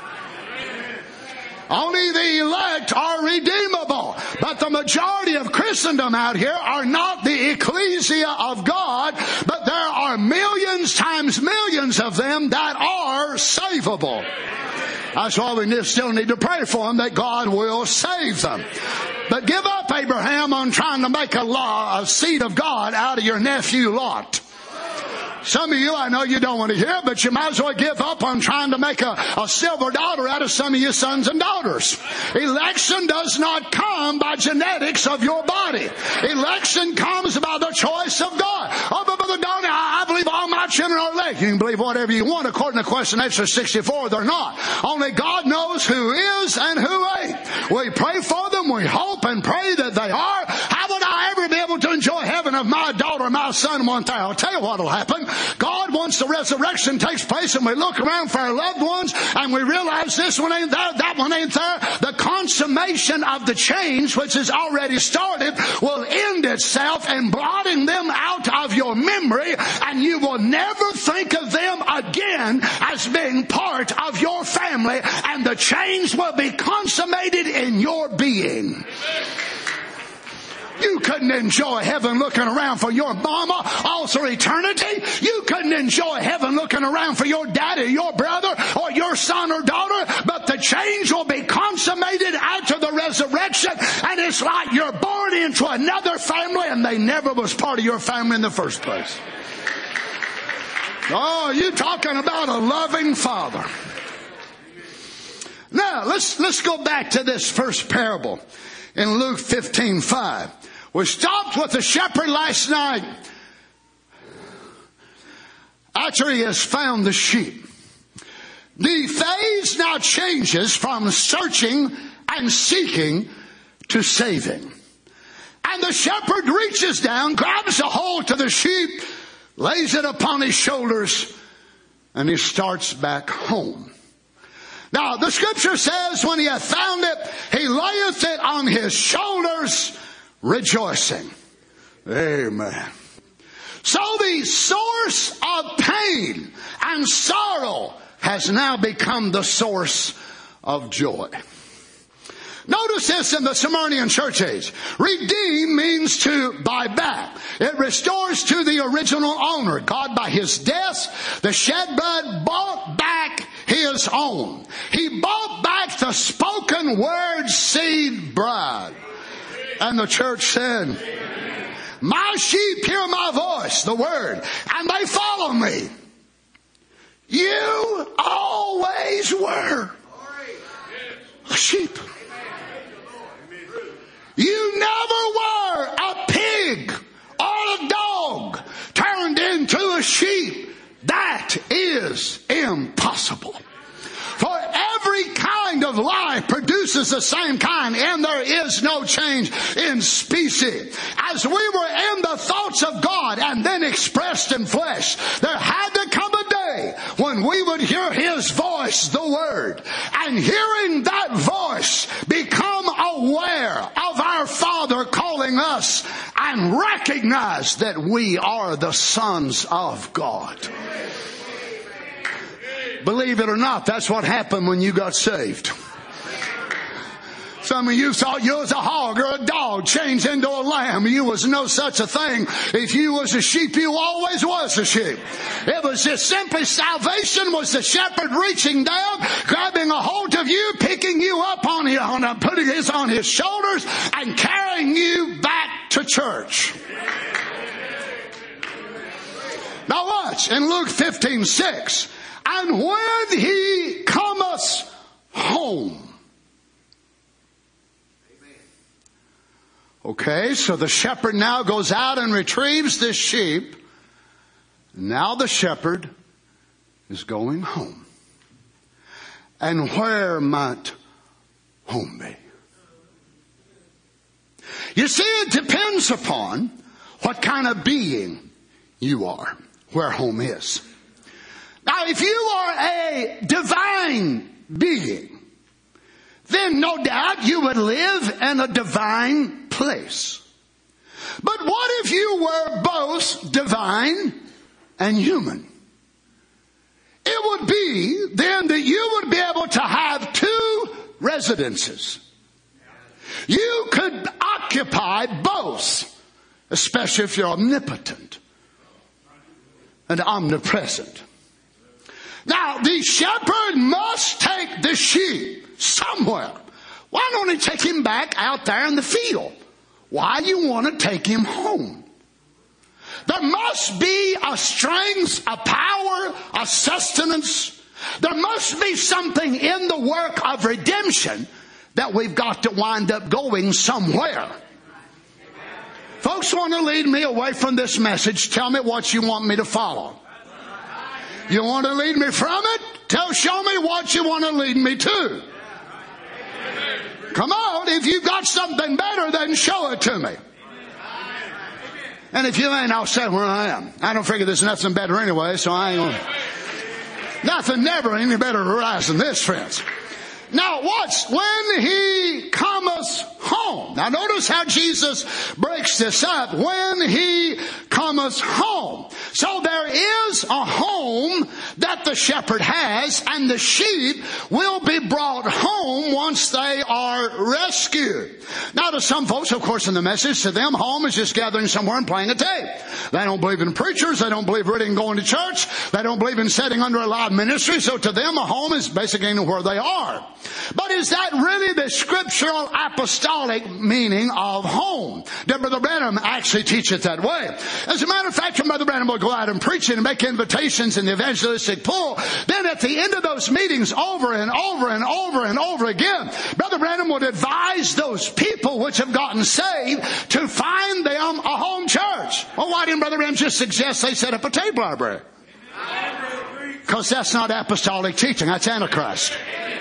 Only the elect are redeemable. But the majority of Christendom out here are not the ecclesia of God, but there are millions times millions of them that are savable. That's why we still need to pray for them, that God will save them. But give up, Abraham, on trying to make a seed of God out of your nephew Lot. Some of you, I know you don't want to hear, but you might as well give up on trying to make a silver dollar out of some of your sons and daughters. Election does not come by genetics of your body. Election comes by the choice of God. Oh, but Brother Donnie, I believe all my children are elect. You can believe whatever you want. According to question answer 64, they're not. Only God knows who is and who ain't. We pray for them. We hope and pray that they are. How would I ever be able to enjoy heaven if my daughter or my son weren't there? I'll tell you what will happen. God, once the resurrection takes place and we look around for our loved ones and we realize this one ain't there, that one ain't there, the consummation of the change which has already started will end itself in blotting them out of your memory, and you will never think of them again as being part of your family, and the change will be consummated in your being. You couldn't enjoy heaven looking around for your mama all through eternity. You couldn't enjoy heaven looking around for your daddy, your brother, or your son or daughter. But the change will be consummated after the resurrection. And it's like you're born into another family and they never was part of your family in the first place. Oh, you're talking about a loving father. Now, let's go back to this first parable in Luke 15:5. We stopped with the shepherd last night after he has found the sheep. The phase now changes from searching and seeking to saving. And the shepherd reaches down, grabs a hold to the sheep, lays it upon his shoulders, and he starts back home. Now, the scripture says, when he hath found it, he layeth it on his shoulders, rejoicing. Amen. So the source of pain and sorrow has now become the source of joy. Notice this in the Smyrnian church age. Redeem means to buy back. It restores to the original owner. God, by his death, the shed blood, bought back his own. He bought back the spoken word seed bride. And the church said, my sheep hear my voice, the word, and they follow me. You always were a sheep. You never were a pig or a dog turned into a sheep. That is impossible. For every kind of life produces the same kind, and there is no change in species. As we were in the thoughts of God and then expressed in flesh, there had to come a day when we would hear his voice voice, the Word, and hearing that voice become aware of our Father calling us and recognize that we are the sons of God. Believe it or not, that's what happened when you got saved. Some of you thought you was a hog or a dog changed into a lamb. You was no such a thing. If you was a sheep, you always was a sheep. It was just simply salvation was the shepherd reaching down, grabbing a hold of you, picking you up putting his on his shoulders and carrying you back to church. Now watch in Luke 15:6. And when he cometh home. Okay, so the shepherd now goes out and retrieves this sheep. Now the shepherd is going home. And where might home be? You see, it depends upon what kind of being you are, where home is. Now, if you are a divine being, then no doubt you would live in a divine place. But what if you were both divine and human? It would be then that you would be able to have two residences. You could occupy both, especially if you're omnipotent and omnipresent. Now, the shepherd must take the sheep somewhere. Why don't he take him back out there in the field? Why you want to take him home? There must be a strength, a power, a sustenance. There must be something in the work of redemption that we've got to wind up going somewhere. Folks want to lead me away from this message. Tell me what you want me to follow. You want to lead me from it? Show me what you want to lead me to. Come on, if you've got something better, then show it to me. And if you ain't, I'll say where I am. I don't figure there's nothing better anyway, so I ain't gonna. Nothing never any better to rise than this, friends. Now watch, when he cometh home. Now notice how Jesus breaks this up. When he cometh home. So there is a home that the shepherd has, and the sheep will be brought home once they are rescued. Now to some folks, of course, in the message, to them, home is just gathering somewhere and playing a tape. They don't believe in preachers. They don't believe really in going to church. They don't believe in sitting under a loud ministry. So to them, a home is basically where they are. But is that really the scriptural apostolic meaning of home? Did Brother Branham actually teach it that way? As a matter of fact, when Brother Branham will go out and preach and make invitations in the evangelistic pool, then at the end of those meetings over and over and over and over again, Brother Branham would advise those people which have gotten saved to find them a home church. Well, why didn't Brother Branham just suggest they set up a tape library? Because that's not apostolic teaching. That's Antichrist.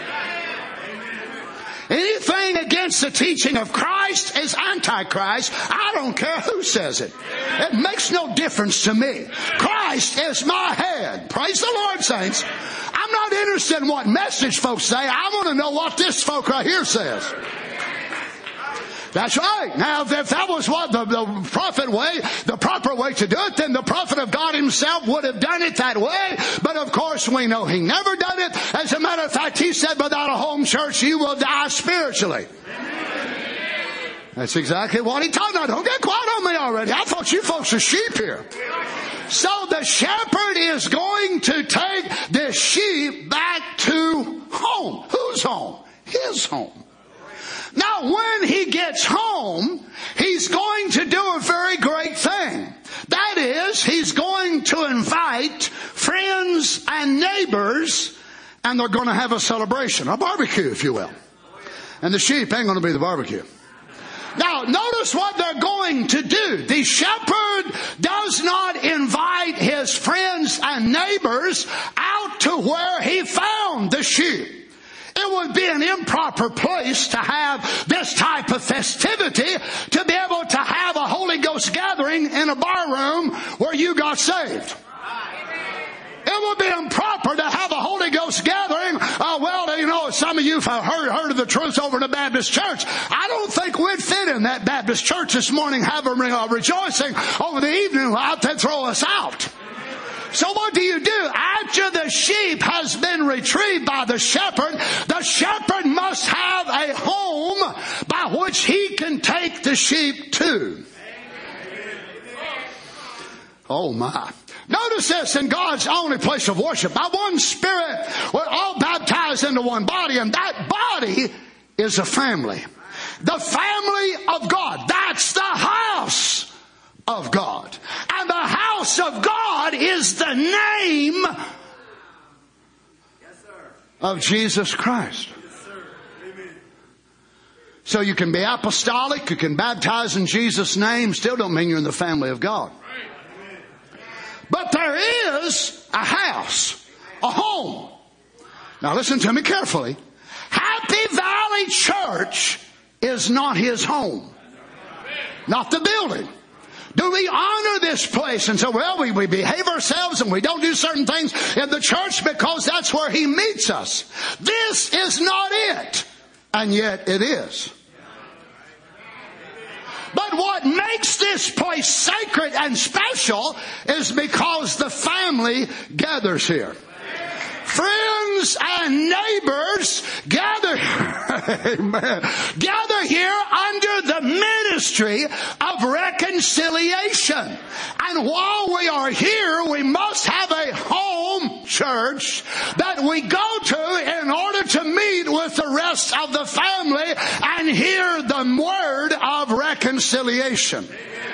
Anything against the teaching of Christ is Antichrist. I don't care who says it. It makes no difference to me. Christ is my head. Praise the Lord, saints. I'm not interested in what message folks say. I want to know what this folk right here says. That's right. Now, if that was what the prophet way, the proper way to do it, then the prophet of God himself would have done it that way. But of course, we know he never done it. As a matter of fact, he said, without a home church, you will die spiritually. That's exactly what he taught. Now, don't get quiet on me already. I thought you folks are sheep here. So the shepherd is going to take the sheep back to home. Whose home? His home. Now, when he gets home, he's going to do a very great thing. That is, he's going to invite friends and neighbors, and they're going to have a celebration, a barbecue, if you will. And the sheep ain't going to be the barbecue. Now, notice what they're going to do. The shepherd does not invite his friends and neighbors out to where he found the sheep. It would be an improper place to have this type of festivity, to be able to have a Holy Ghost gathering in a bar room where you got saved. It would be improper to have a Holy Ghost gathering. Some of you have heard of the truth over in the Baptist church. I don't think we'd fit in that Baptist church this morning, have them rejoicing over the evening out to throw us out. So what do? After the sheep has been retrieved by the shepherd must have a home by which he can take the sheep to. Oh my. Notice this, in God's only place of worship, by one Spirit, we're all baptized into one body, and that body is a family. The family of God. That's the house of God. And the house of God is the name of Jesus Christ. So you can be apostolic, you can baptize in Jesus' name, still don't mean you're in the family of God. But there is a house, a home. Now listen to me carefully. Happy Valley Church is not his home. Not the building. Do we honor this place and say, well, we behave ourselves and we don't do certain things in the church because that's where he meets us? This is not it. And yet it is. But what makes this place sacred and special is because the family gathers here. Friends and neighbors gather here under the ministry of reconciliation. And while we are here, we must have a home church that we go to in order to meet with the rest of the family and hear the word of reconciliation.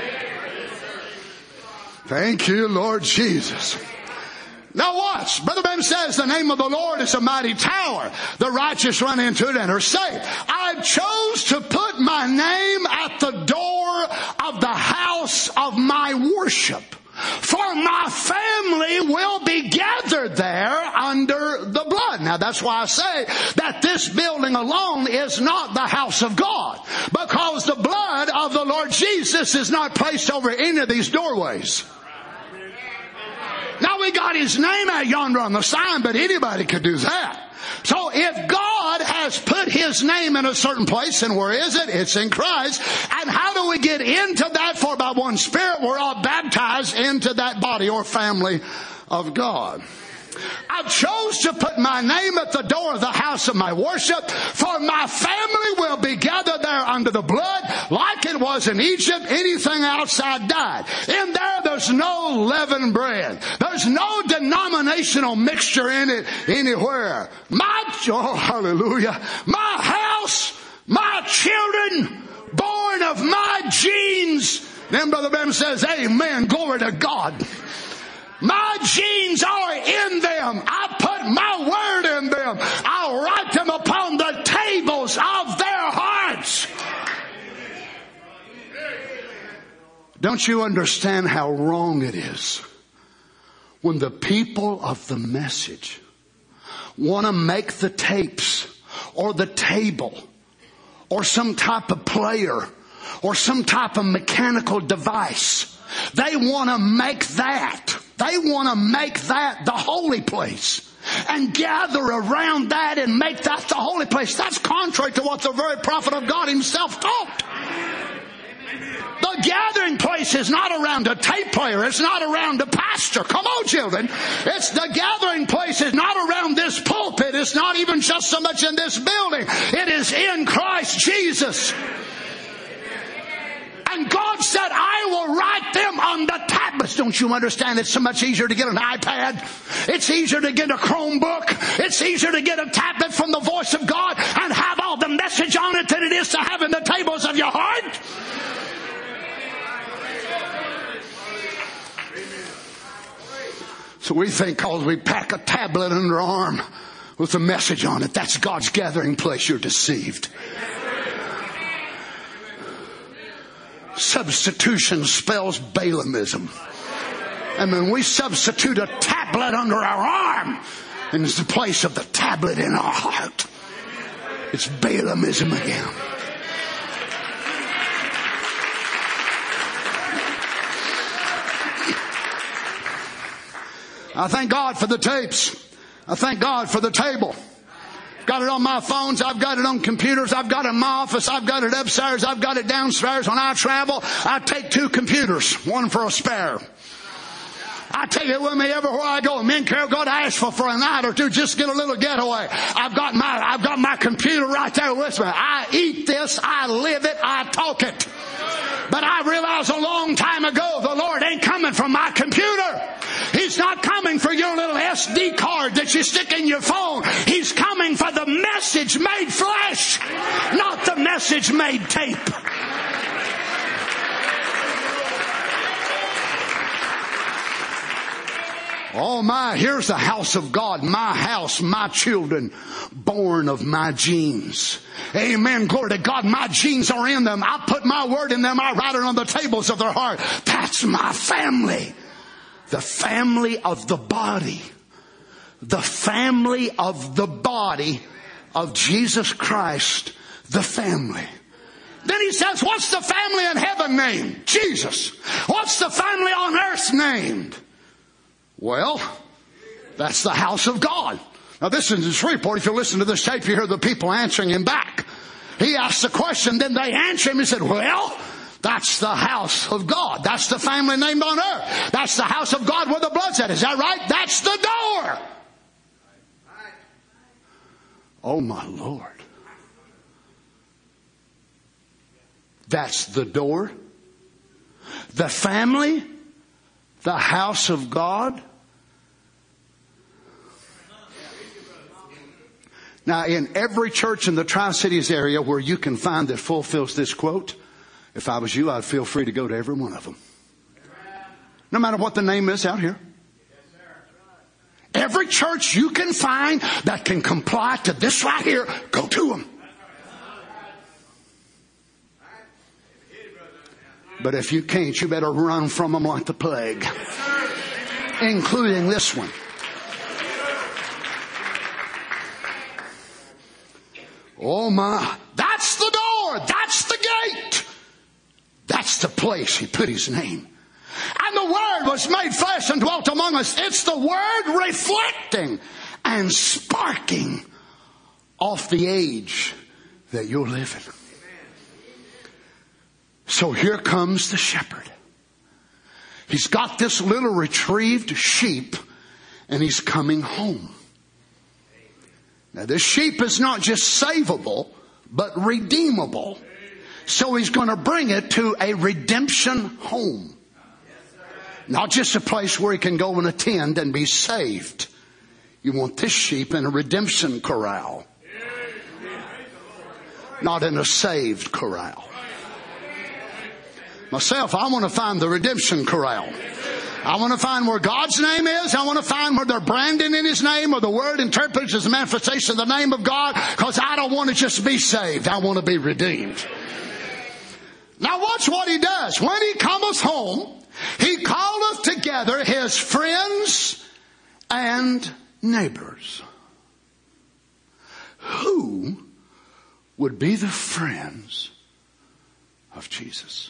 Thank you, Lord Jesus. Now watch. Brother Ben says the name of the Lord is a mighty tower. The righteous run into it and are saved. I chose to put my name at the door of the house of my worship. For my family will be gathered there under the blood. Now that's why I say that this building alone is not the house of God. Because the blood of the Lord Jesus is not placed over any of these doorways. Now we got his name out yonder on the sign, but anybody could do that. So if God has put his name in a certain place, and where is it? It's in Christ. And how do we get into that? For by one Spirit we're all baptized into that body or family of God. I chose to put my name at the door of the house of my worship, for my family will be gathered there under the blood, like it was in Egypt. Anything outside died. In there's no leavened bread. There's no denominational mixture in it anywhere. Hallelujah. My house, my children, born of my genes. Then Brother Ben says, amen, glory to God. My genes are in them. I put my word in them. I'll write them upon the tables of their hearts. Don't you understand how wrong it is when the people of the message want to make the tapes or the table or some type of player or some type of mechanical device? They want to make that. They want to make that the holy place and gather around that and make that the holy place. That's contrary to what the very prophet of God himself taught. The gathering place is not around a tape player. It's not around a pastor. Come on, children. It's the gathering place is not around this pulpit. It's not even just so much in this building. It is in Christ Jesus. And God said, I will write them on the tablets. Don't you understand? It's so much easier to get an iPad. It's easier to get a Chromebook. It's easier to get a tablet from the voice of God and have all the message on it than it is to have in the tables of your heart. So we think because we pack a tablet under our arm with a message on it, that's God's gathering place. You're deceived. Substitution spells Balaamism. And when we substitute a tablet under our arm in the place of the tablet in our heart, it's Balaamism again. I thank God for the tapes. I thank God for the table. Got it on my phones. I've got it on computers. I've got it in my office. I've got it upstairs. I've got it downstairs. When I travel, I take 2 computers, one for a spare. I take it with me everywhere I go. Me and Carol go to Asheville for a night or two, just get a little getaway. I've got my computer right there with me. I eat this, I live it, I talk it. But I realized a long time ago, the Lord ain't coming from my computer. He's not coming for your little SD card that you stick in your phone. He's coming for the message made flesh, not the message made tape. Oh my, here's the house of God, my house, my children, born of my genes. Amen, glory to God, my genes are in them. I put my word in them, I write it on the tables of their heart. That's my family. The family of the body. The family of the body of Jesus Christ, the family. Then he says, what's the family in heaven named? Jesus. What's the family on earth named? Well, that's the house of God. Now this is his report. If you listen to this tape, you hear the people answering him back. He asked the question, then they answer him. He said, well, that's the house of God. That's the family named on earth. That's the house of God where the blood's at. Is that right? That's the door. Oh my Lord. That's the door. The family. The house of God. Now, in every church in the Tri-Cities area where you can find that fulfills this quote, if I was you, I'd feel free to go to every one of them. No matter what the name is out here. Every church you can find that can comply to this right here, go to them. But if you can't, you better run from them like the plague. Including this one. Oh my, that's the door, that's the gate. That's the place he put his name. And the Word was made flesh and dwelt among us. It's the Word reflecting and sparking off the age that you're living. So here comes the shepherd. He's got this little retrieved sheep and he's coming home. Now this sheep is not just savable, but redeemable. So he's going to bring it to a redemption home. Not just a place where he can go and attend and be saved. You want this sheep in a redemption corral. Not in a saved corral. Myself, I want to find the redemption corral. I want to find where God's name is. I want to find where they're branding in His name or the Word interprets as a manifestation of the name of God, because I don't want to just be saved. I want to be redeemed. Now watch what He does. When He cometh home, He calleth together His friends and neighbors. Who would be the friends of Jesus?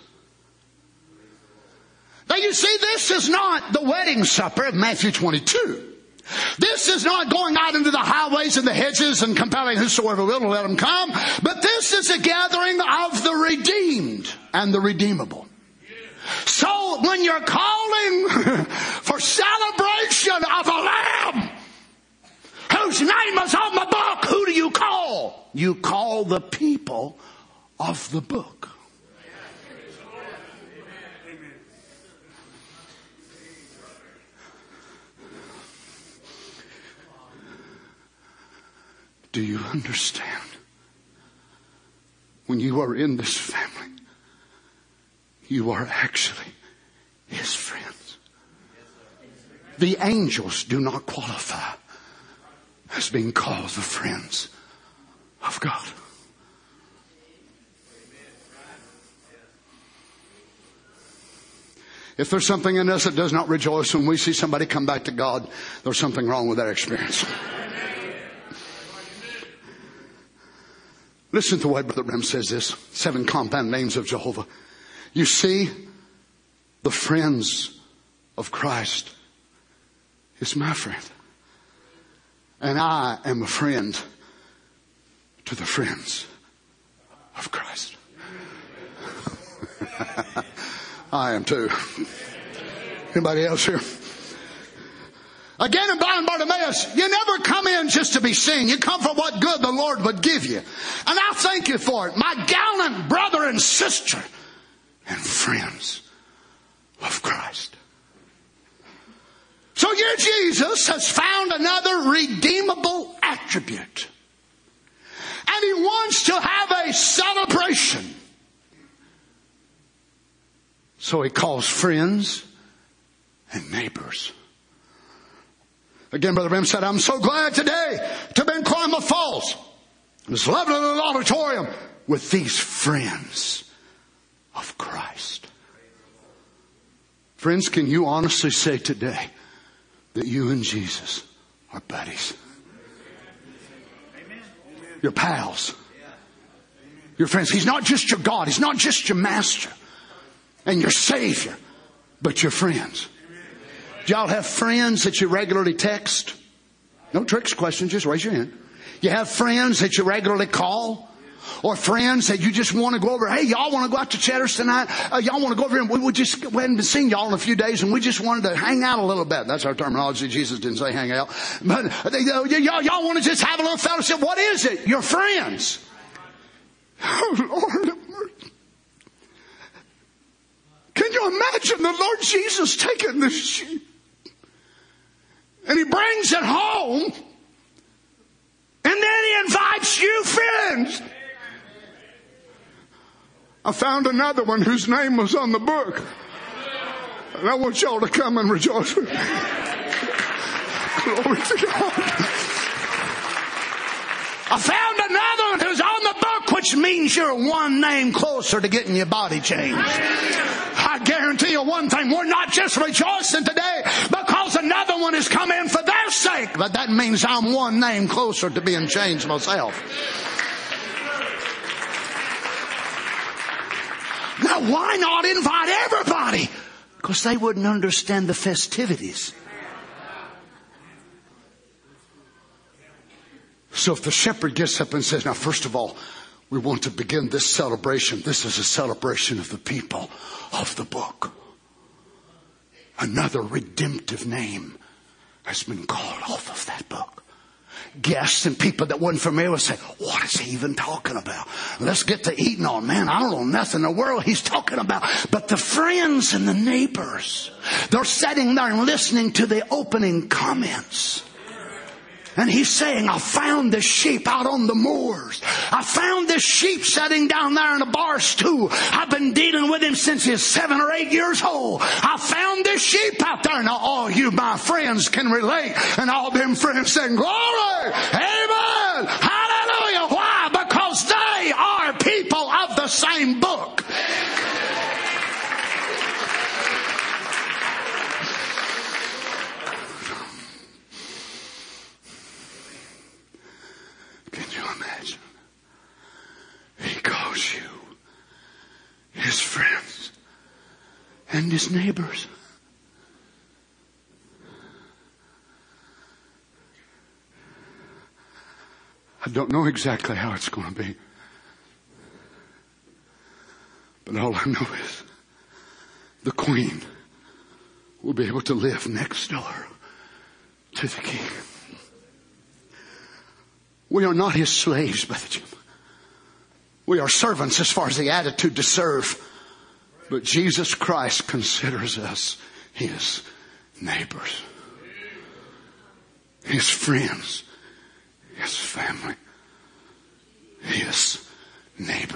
Now you see, this is not the wedding supper of Matthew 22. This is not going out into the highways and the hedges and compelling whosoever will to let them come. But this is a gathering of the redeemed and the redeemable. So when you're calling for celebration of a lamb whose name is on the book, who do you call? You call the people of the book. Do you understand? When you are in this family, you are actually His friends. The angels do not qualify as being called the friends of God. If there's something in us that does not rejoice when we see somebody come back to God, there's something wrong with that experience. Listen to what Brother Branham says this. 7 compound names of Jehovah. You see, the friends of Christ is my friend. And I am a friend to the friends of Christ. I am too. Anybody else here? Again, in blind Bartimaeus, you never come in just to be seen. You come for what good the Lord would give you. And I thank you for it. My gallant brother and sister and friends of Christ. So your Jesus has found another redeemable attribute. And he wants to have a celebration. So he calls friends and neighbors. Again, Brother Branham said, I'm so glad today to be in Klamath Falls, this lovely little auditorium, with these friends of Christ. Friends, can you honestly say today that you and Jesus are buddies? Your pals. Your friends. He's not just your God. He's not just your master and your Savior, but your friends. Do y'all have friends that you regularly text? No tricks questions, just raise your hand. You have friends that you regularly call? Or friends that you just want to go over. Hey, y'all want to go out to Cheddar's tonight? Y'all want to go over here? We just hadn't been seeing y'all in a few days, and we just wanted to hang out a little bit. That's our terminology. Jesus didn't say hang out. But y'all want to just have a little fellowship. What is it? Your friends. Oh, Lord have mercy. Can you imagine the Lord Jesus taking this sheep? And he brings it home. And then he invites you friends. I found another one whose name was on the book. And I want y'all to come and rejoice with me. Glory to God. I found another one who's on the book, which means you're one name closer to getting your body changed. I guarantee you one thing, we're not just rejoicing today because another one has come in for their sake, but that means I'm one name closer to being changed myself. Now, why not invite everybody? Because they wouldn't understand the festivities. So if the shepherd gets up and says, now, first of all, we want to begin this celebration. This is a celebration of the people of the book. Another redemptive name has been called off of that book. Guests and people that wasn't familiar would say, what is he even talking about? Let's get to eating on. Man, I don't know nothing in the world he's talking about. But the friends and the neighbors, they're sitting there and listening to the opening comments. And he's saying, I found this sheep out on the moors. I found this sheep sitting down there in a bar stool. I've been dealing with him since he's 7 or 8 years old. I found this sheep out there. Now all you, my friends, can relate. And all them friends saying, glory, amen, hallelujah. Why? Because they are people of the same book. Can you imagine? He calls you his friends and his neighbors. I don't know exactly how it's going to be. But all I know is the queen will be able to live next door to the king. We are not his slaves, Brother Jim. We are servants as far as the attitude to serve. But Jesus Christ considers us his neighbors, his friends, his family, his neighbor.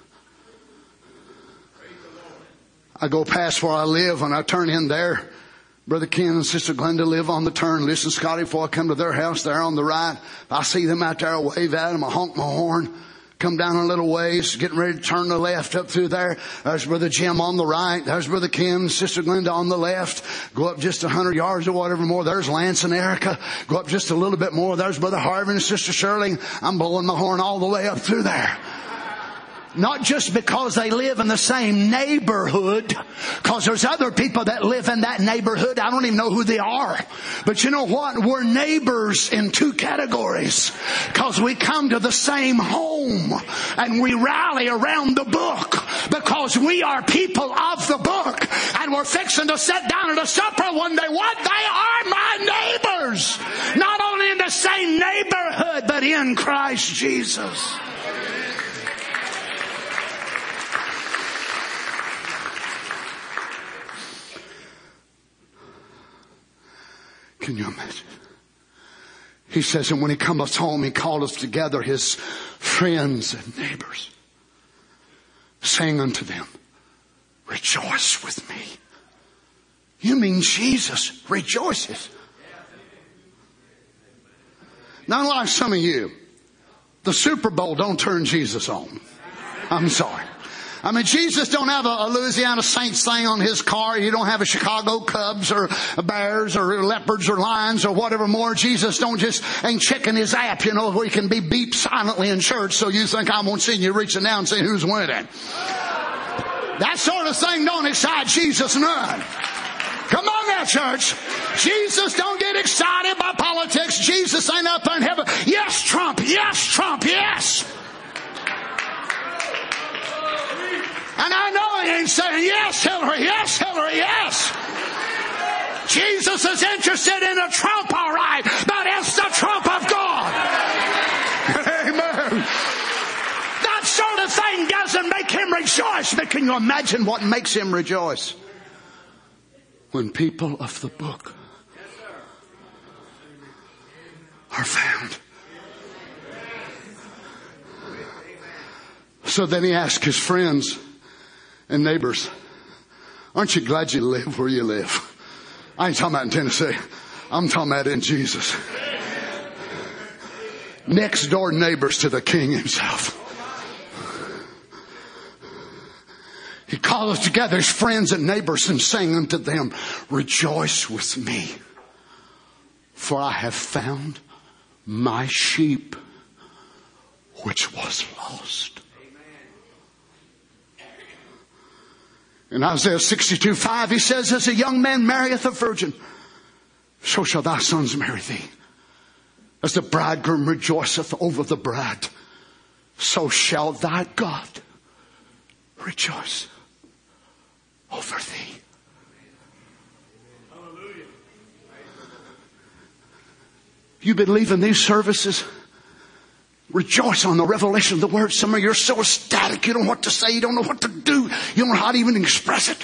I go past where I live and I turn in there. Brother Ken and Sister Glenda live on the turn. Listen, Scotty, before I come to their house, they're on the right. I see them out there, I wave at them, I honk my horn. Come down a little ways, getting ready to turn the left up through there. There's Brother Jim on the right. There's Brother Ken and Sister Glenda on the left. Go up just 100 yards or whatever more. There's Lance and Erica. Go up just a little bit more. There's Brother Harvey and Sister Shirley. I'm blowing my horn all the way up through there. Not just because they live in the same neighborhood, because there's other people that live in that neighborhood. I don't even know who they are. But you know what? We're neighbors in two categories, because we come to the same home and we rally around the book, because we are people of the book, and we're fixing to sit down at a supper one day. What? They are my neighbors. Not only in the same neighborhood, but in Christ Jesus. Can you imagine? He says, and when he cometh home, he calleth together his friends and neighbors, saying unto them, rejoice with me. You mean Jesus rejoices? Not like some of you. The Super Bowl don't turn Jesus on. I'm sorry. I mean, Jesus don't have a Louisiana Saints thing on his car. You don't have a Chicago Cubs or Bears or Leopards or Lions or whatever more. Jesus ain't checking his app, where he can be beeped silently in church so you think I won't see you reaching down and saying who's winning. That sort of thing don't excite Jesus none. Come on now, church. Jesus don't get excited by politics. Jesus ain't up there in heaven. Yes, Trump. Yes, Trump. Yes. And I know he ain't saying, yes, Hillary, yes, Hillary, yes. Jesus is interested in a Trump, all right, but it's the Trump of God. Amen. That sort of thing doesn't make him rejoice. But can you imagine what makes him rejoice? When people of the book are found. So then he asked his friends and neighbors, aren't you glad you live where you live? I ain't talking about in Tennessee. I'm talking about in Jesus. Next door neighbors to the King himself. He calleth together his friends and neighbors and saying unto them, rejoice with me, for I have found my sheep which was lost. In Isaiah 62:5, he says, as a young man marrieth a virgin, so shall thy sons marry thee. As the bridegroom rejoiceth over the bride, so shall thy God rejoice over thee. Hallelujah. You've been leaving these services. Rejoice on the revelation of the word. Some of you are so ecstatic. You don't know what to say. You don't know what to do. You don't know how to even express it.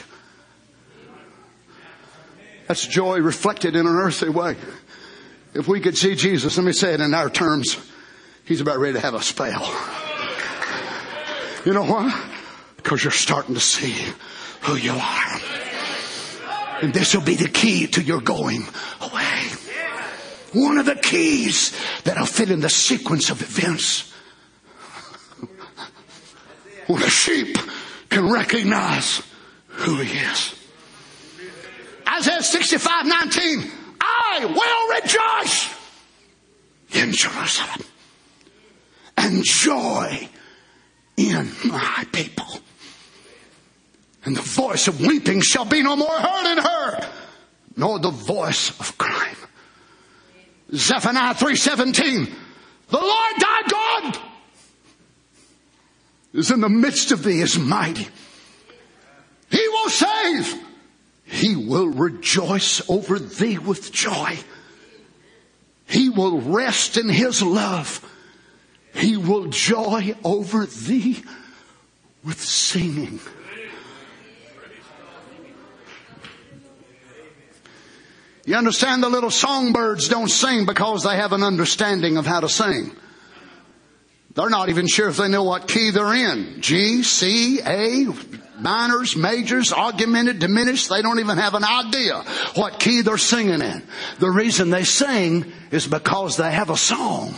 That's joy reflected in an earthly way. If we could see Jesus, let me say it in our terms, he's about ready to have a spell. You know why? Because you're starting to see who you are. And this will be the key to your going away. One of the keys that'll fit in the sequence of events. When a sheep can recognize who he is. Isaiah 65:19, I will rejoice in Jerusalem and joy in my people. And the voice of weeping shall be no more heard in her, nor the voice of crying. Zephaniah 3:17, the Lord thy God is in the midst of thee, is mighty. He will save. He will rejoice over thee with joy. He will rest in his love. He will joy over thee with singing. You understand, the little songbirds don't sing because they have an understanding of how to sing. They're not even sure if they know what key they're in. G, C, A, minors, majors, augmented, diminished. They don't even have an idea what key they're singing in. The reason they sing is because they have a song.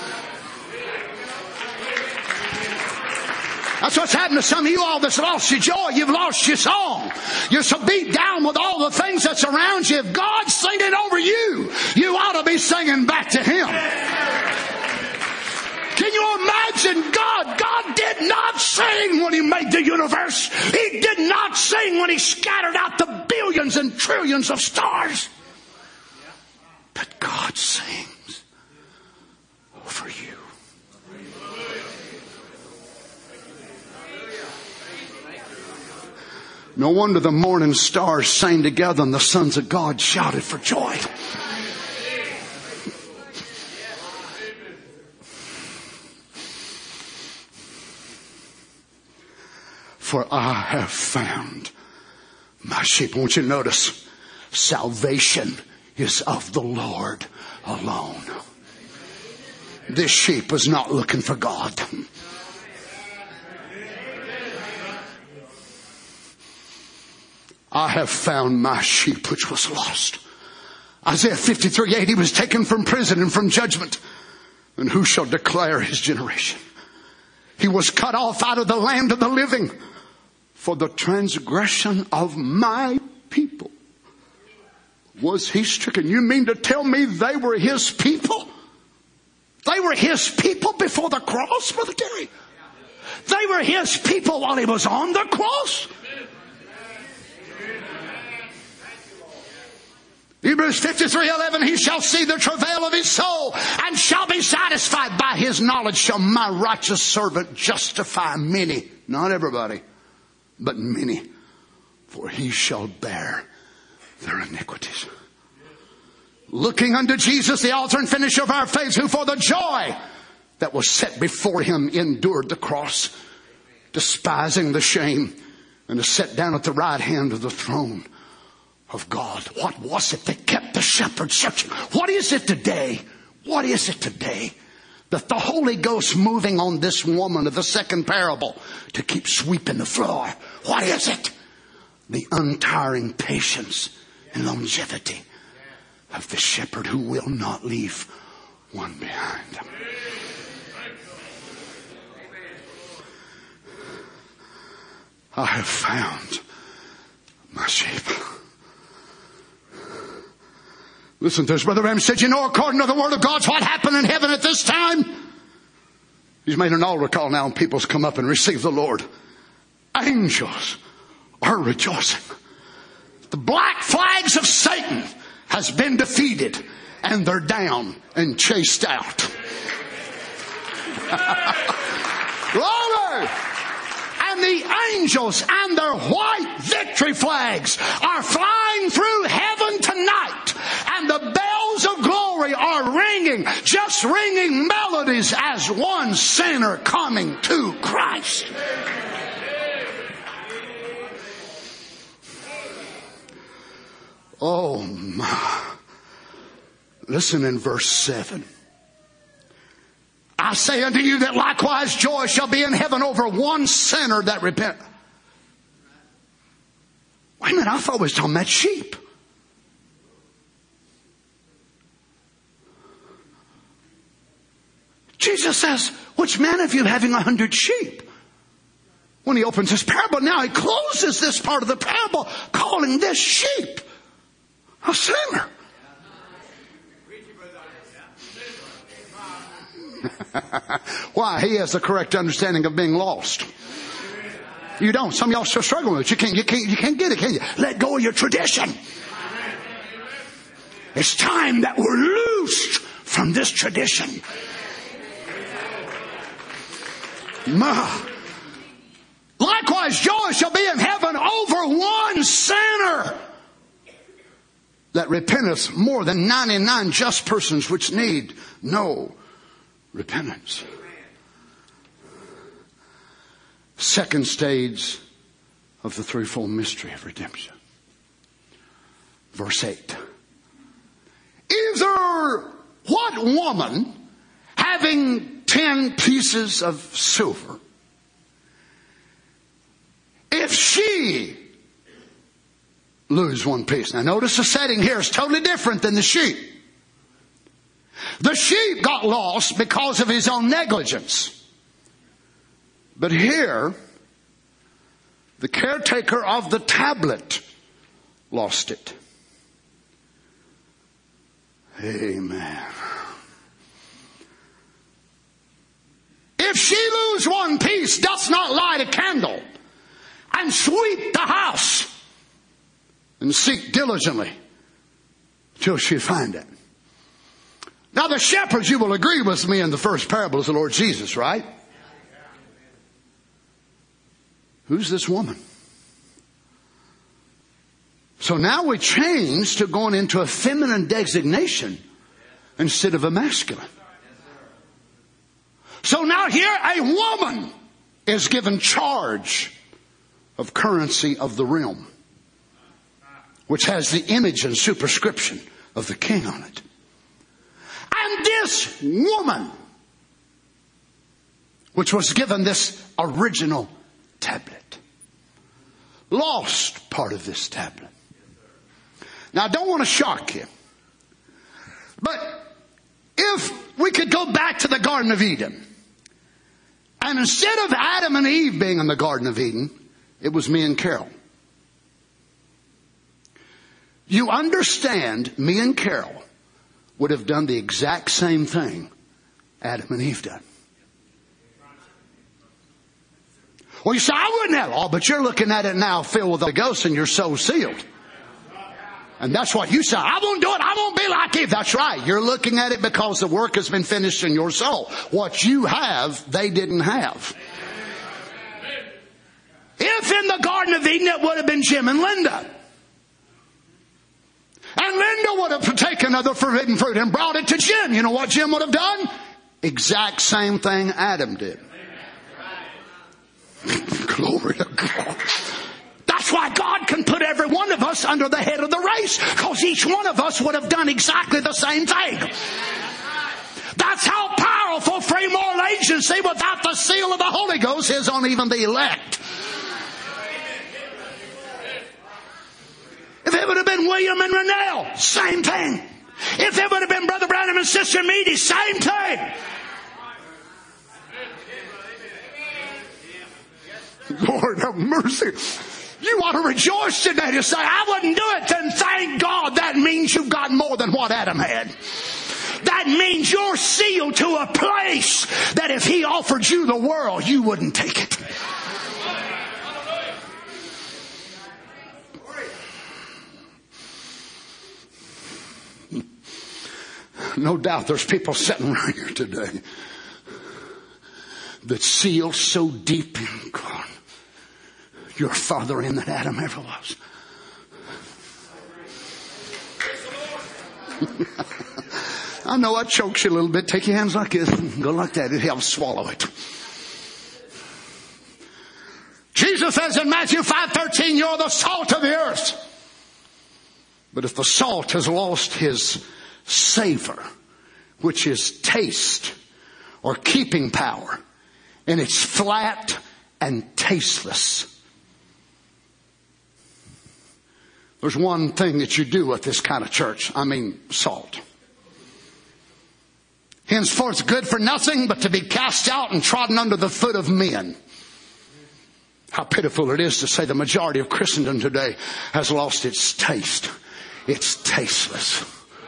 That's what's happened to some of you all that's lost your joy. You've lost your song. You're so beat down with all the things that's around you. If God's singing over you, you ought to be singing back to him. Can you imagine God. God did not sing when He made the universe. He did not sing when He scattered out the billions and trillions of stars. But God sings over you. No wonder the morning stars sang together and the sons of God shouted for joy. For I have found my sheep. I want you to notice, salvation is of the Lord alone. This sheep was not looking for God. I have found my sheep which was lost. Isaiah 53:8, he was taken from prison and from judgment. And who shall declare his generation? He was cut off out of the land of the living for the transgression of my people. Was he stricken? You mean to tell me they were his people? They were his people before the cross, Brother Gary? They were his people while he was on the cross? Hebrews 53:11, he shall see the travail of his soul and shall be satisfied. By his knowledge shall my righteous servant justify many. Not everybody, but many. For he shall bear their iniquities. Looking unto Jesus, the author and finisher of our faith, who for the joy that was set before him endured the cross, despising the shame, and is set down at the right hand of the throne of God. What was it that kept the shepherds searching? What is it today? What is it today that the Holy Ghost moving on this woman of the second parable to keep sweeping the floor? What is it? The untiring patience and longevity of the shepherd who will not leave one behind. I have found my sheep. Listen to this. Brother Branham said, you know, according to the Word of God, what happened in heaven at this time? He's made an altar call now and people's come up and receive the Lord. Angels are rejoicing. The black flags of Satan has been defeated and they're down and chased out. Glory! And the angels and their white victory flags are flying through heaven tonight. And the bells of glory are ringing, just ringing melodies as one sinner coming to Christ. Oh my. Listen in verse 7. I say unto you that likewise joy shall be in heaven over one sinner that repent. Wait a minute, I thought we was talking about sheep. Jesus says, which man of you having 100 sheep? When he opens this parable, now he closes this part of the parable calling this sheep a sinner. Why? He has the correct understanding of being lost. You don't. Some of y'all still struggling with it. You can't get it, can you? Let go of your tradition. It's time that we're loosed from this tradition. Likewise, joy shall be in heaven over one sinner that repenteth more than 99 just persons which need no repentance. Second stage of the threefold mystery of redemption. Verse 8. Either what woman having 10 pieces of silver, if she lose one piece. Now notice the setting here is totally different than the sheep. The sheep got lost because of his own negligence. But here, the caretaker of the tablet lost it. Amen. if she lose one piece, doth not light a candle, and sweep the house, and seek diligently till she find it. Now the shepherds, you will agree with me, in the first parable is the Lord Jesus, right? Who's this woman? So now we change to going into a feminine designation instead of a masculine. So now here a woman is given charge of currency of the realm, which has the image and superscription of the king on it. And this woman, which was given this original tablet, lost part of this tablet. Now I don't want to shock you, but if we could go back to the Garden of Eden, and instead of Adam and Eve being in the Garden of Eden, it was me and Carol. You understand, me and Carol would have done the exact same thing Adam and Eve done. Well, you say, I wouldn't have. Oh, but you're looking at it now filled with the Ghost and your soul sealed. And that's what you say. I won't do it. I won't be like Eve. That's right. You're looking at it because the work has been finished in your soul. What you have, they didn't have. If in the Garden of Eden it would have been Jim and Linda, and Linda would have taken of the forbidden fruit and brought it to Jim, you know what Jim would have done? Exact same thing Adam did. Glory to God. That's why God can put every one of us under the head of the race, because each one of us would have done exactly the same thing. That's how powerful free moral agency without the seal of the Holy Ghost is on even the elect. If it would have been William and Renelle, same thing. If it would have been Brother Branham and Sister Meady, same thing. Lord have mercy. You ought to rejoice today to say, I wouldn't do it. Then thank God. That means you've got more than what Adam had. That means you're sealed to a place that if he offered you the world, you wouldn't take it. No doubt there's people sitting right here today that sealed so deep in God. You're farther in than Adam ever was. I know I choked you a little bit. Take your hands like this and go like that. It helps swallow it. Jesus says in Matthew 5:13, you're the salt of the earth. But if the salt has lost his savor, which is taste or keeping power, and it's flat and tasteless. There's one thing that you do with this kind of church. I mean, salt. Henceforth good for nothing but to be cast out and trodden under the foot of men. How pitiful it is to say the majority of Christendom today has lost its taste. It's tasteless.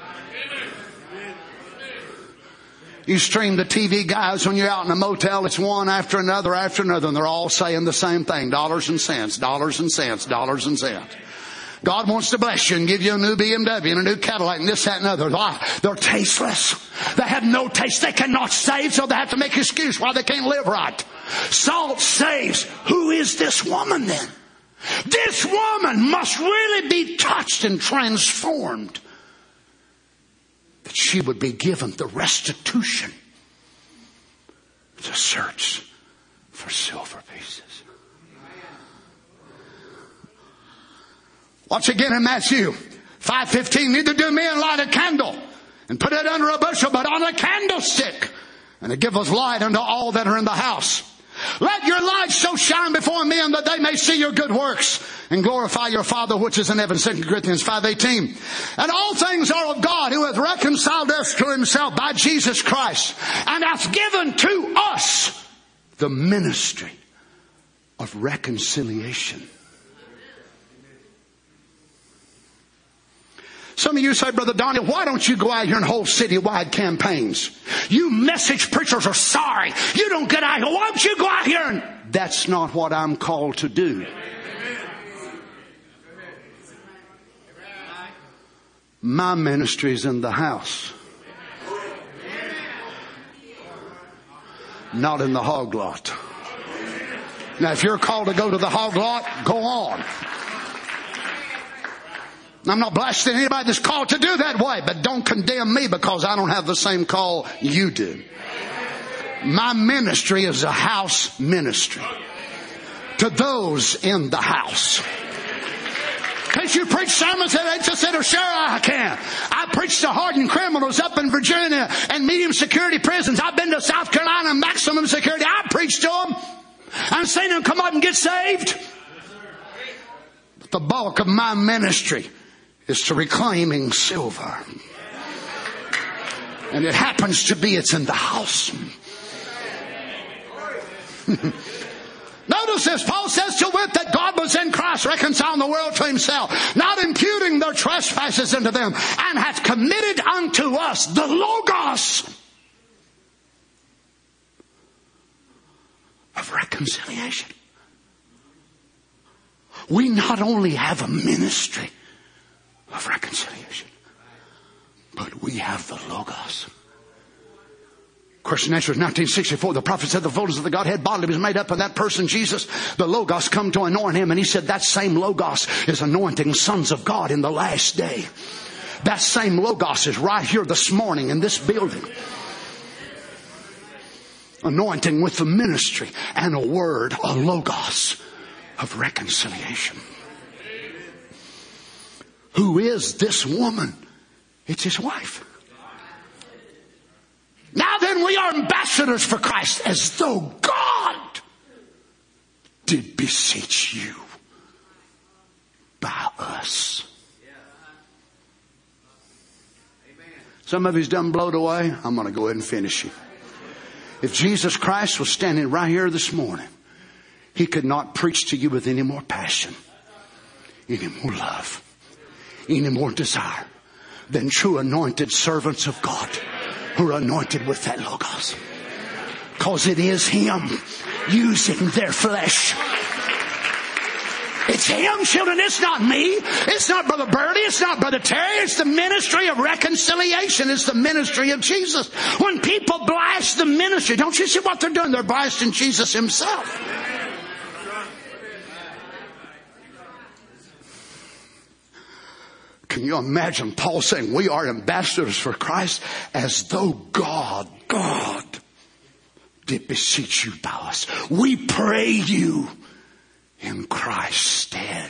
You stream the TV guys when you're out in a motel. It's one after another, and they're all saying the same thing. Dollars and cents, dollars and cents, dollars and cents. God wants to bless you and give you a new BMW and a new Cadillac and this, that, and other. They're tasteless. They have no taste. They cannot save, so they have to make an excuse why they can't live right. Salt saves. Who is this woman then? This woman must really be touched and transformed, that she would be given the restitution to search for silver pieces. Watch again in Matthew 5:15. Neither do men light a candle and put it under a bushel, but on a candlestick, and it giveth light unto all that are in the house. Let your light so shine before men that they may see your good works and glorify your Father which is in heaven. 2 Corinthians 5:18. And all things are of God, who hath reconciled us to himself by Jesus Christ, and hath given to us the ministry of reconciliation. Some of you say, Brother Donnie, why don't you go out here and hold citywide campaigns? You message preachers are sorry. You don't get out here. Why don't you go out here and... That's not what I'm called to do. My ministry is in the house, not in the hog lot. Now, if you're called to go to the hog lot, go on. I'm not blasting anybody that's called to do that way, but don't condemn me because I don't have the same call you do. My ministry is a house ministry to those in the house. Can't you preach sermons that they just said, oh, sure I can. I preach to hardened criminals up in Virginia and medium security prisons. I've been to South Carolina, maximum security. I preach to them. I've seen them come up and get saved. But the bulk of my ministry is to reclaiming silver. And it happens to be it's in the house. Notice this, Paul says to wit that God was in Christ reconciling the world to himself, not imputing their trespasses unto them, and hath committed unto us the Logos of reconciliation. We not only have a ministry of reconciliation, but we have the Logos. Question answer is 1964. The prophet said the fullness of the Godhead bodily was made up of that person, Jesus. The Logos come to anoint him. And he said that same Logos is anointing sons of God in the last day. That same Logos is right here this morning in this building. Anointing with the ministry and a word, a Logos of reconciliation. Who is this woman? It's his wife. Now then, we are ambassadors for Christ, as though God did beseech you by us. Some of you's done blowed away. I'm going to go ahead and finish you. If Jesus Christ was standing right here this morning, he could not preach to you with any more passion, any more love, any more desire than true anointed servants of God who are anointed with that Logos. Because it is him using their flesh. It's him, children. It's not me. It's not Brother Birdie. It's not Brother Terry. It's the ministry of reconciliation. It's the ministry of Jesus. When people blast the ministry, don't you see what they're doing? They're blasting Jesus himself. Can you imagine Paul saying we are ambassadors for Christ as though God did beseech you by us. We pray you in Christ's stead.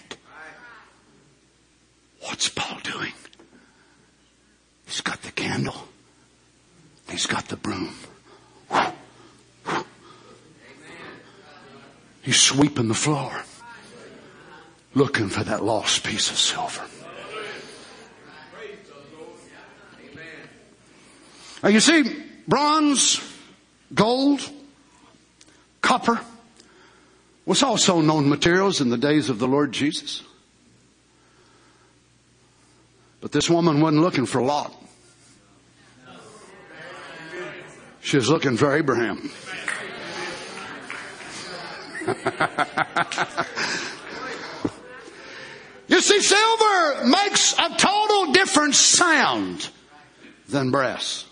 What's Paul doing? He's got the candle. He's got the broom. He's sweeping the floor, looking for that lost piece of silver. Now you see, bronze, gold, copper was also known materials in the days of the Lord Jesus. But this woman wasn't looking for Lot. She was looking for Abraham. You see, silver makes a total different sound than brass.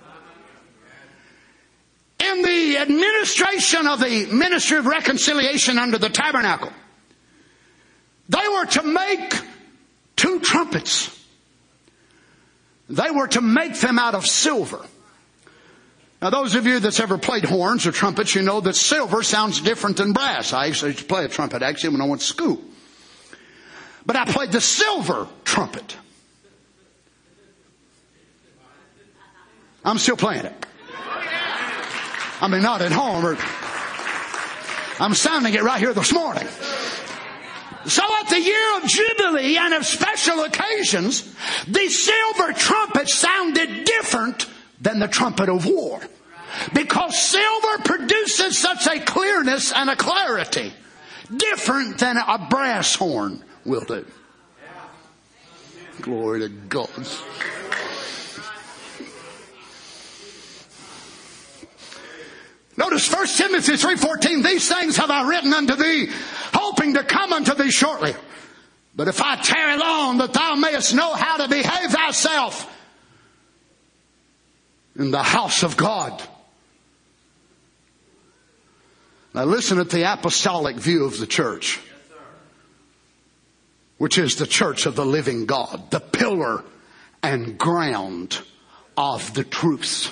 In the administration of the ministry of reconciliation under the tabernacle, they were to make 2 trumpets. They were to make them out of silver. Now, those of you that's ever played horns or trumpets, you know that silver sounds different than brass. I used to play a trumpet actually when I went to school. But I played the silver trumpet. I'm still playing it. I mean, not at home. I'm sounding it right here this morning. So at the year of Jubilee and of special occasions, the silver trumpet sounded different than the trumpet of war. Because silver produces such a clearness and a clarity different than a brass horn will do. Glory to God. Notice 1 Timothy 3:14, these things have I written unto thee, hoping to come unto thee shortly. But if I tarry long, that thou mayest know how to behave thyself in the house of God. Now listen at the apostolic view of the church, which is the church of the living God, the pillar and ground of the truth.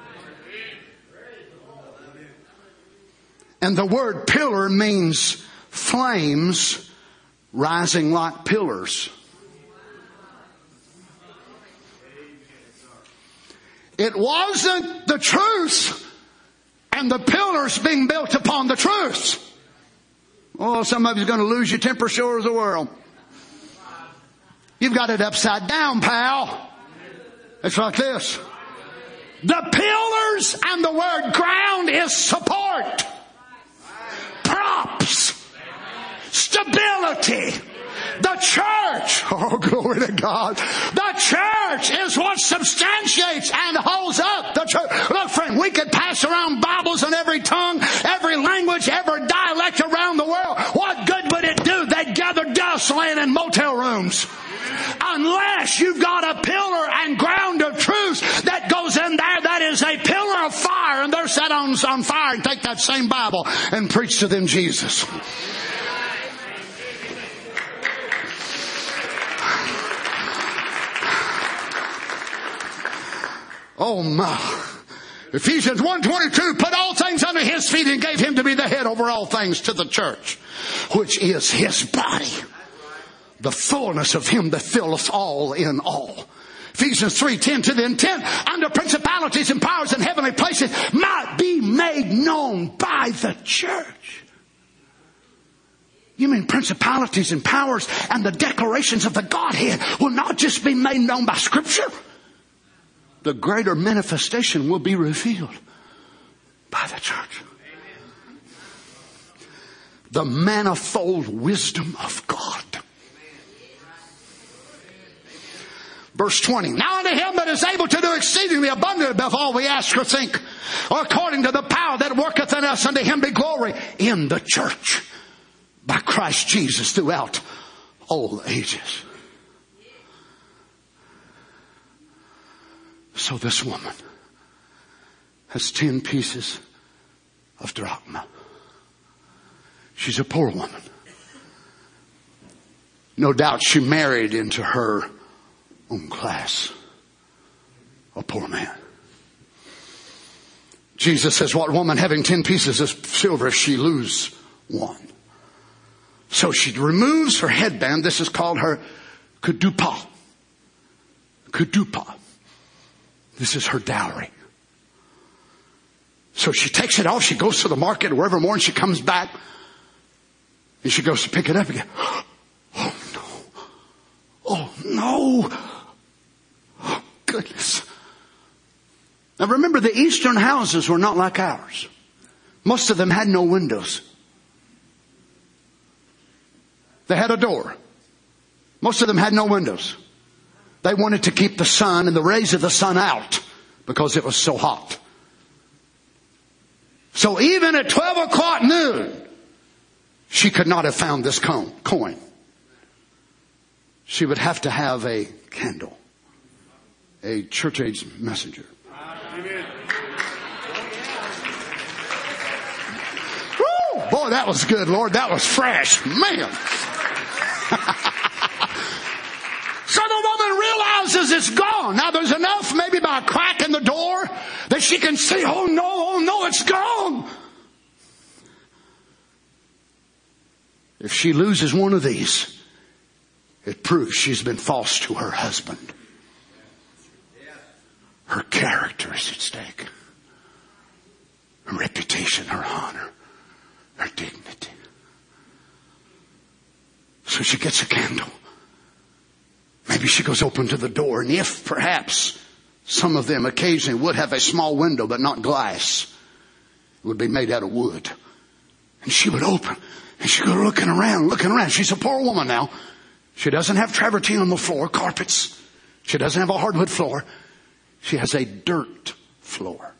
And the word pillar means flames rising like pillars. It wasn't the truth and the pillars being built upon the truth. Oh, some of you's going to lose your temper sure as the world. You've got it upside down, pal. It's like this. The pillars and the word ground is support. Props. Stability. The church. Oh, glory to God. The church is what substantiates and holds up the church. Look, friend, we could pass around Bibles in every tongue, every language, every dialect around the world. What good would it do? They'd gather dust laying in motel rooms. Unless you've got a pillar and ground of truth that goes in there, that is a pillar of fire, and they're set on fire, and take that same Bible and preach to them Jesus. Oh my. Ephesians 1:22, put all things under his feet and gave him to be the head over all things to the church, which is his body. The fullness of him that filleth all in all. Ephesians 3:10, to the intent under principalities and powers in heavenly places might be made known by the church. You mean principalities and powers and the declarations of the Godhead will not just be made known by Scripture? The greater manifestation will be revealed by the church. The manifold wisdom of God. Verse 20. Now unto him that is able to do exceedingly abundantly above all we ask or think, according to the power that worketh in us, unto him be glory in the church by Christ Jesus throughout all ages. So this woman has 10 pieces of drachma. She's a poor woman. No doubt she married into her own class. A poor man. Jesus says, what woman having 10 pieces of silver if she lose one? So she removes her headband. This is called her kedupah. Kedupah. This is her dowry. So she takes it off. She goes to the market or wherever more, and she comes back. And she goes to pick it up again. Oh no. Oh no. Oh goodness. Now remember, the Eastern houses were not like ours. Most of them had no windows. They had a door. Most of them had no windows. They wanted to keep the sun and the rays of the sun out because it was so hot. So even at 12 o'clock noon, she could not have found this coin. She would have to have a candle, a church age messenger. Woo! Boy, that was good, Lord. That was fresh. Man. So the woman realizes it's gone. Now there's enough, maybe by a crack in the door, that she can see, oh no, it's gone. If she loses one of these, it proves she's been false to her husband. Her character is at stake. Her reputation, her honor, her dignity. So she gets a candle. Maybe she goes open to the door, and if perhaps some of them occasionally would have a small window but not glass, it would be made out of wood. And she would open, and she'd go looking around. She's a poor woman now. She doesn't have travertine on the floor, carpets. She doesn't have a hardwood floor. She has a dirt floor.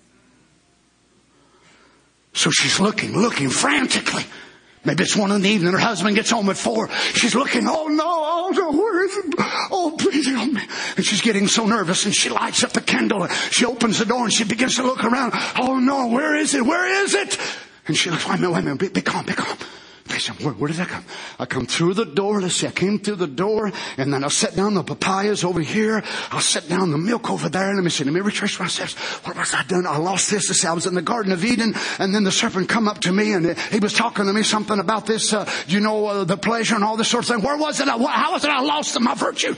So she's looking frantically. Maybe it's 1 in the evening. Her husband gets home at 4. She's looking. Oh no, where is it? Oh, please help me. And she's getting so nervous, and she lights up the candle. She opens the door and she begins to look around. Oh no, where is it? Where is it? And she looks, wait a minute, be calm. Where did I come? I come through the door. Let's see, I came through the door, and then I'll set down the papayas over here. I'll set down the milk over there. Let me retrace my steps. What was I done? I lost this. Let's see, I was in the Garden of Eden, and then the serpent come up to me, and he was talking to me something about this, the pleasure and all this sort of thing. Where was it? How was it I lost my virtue?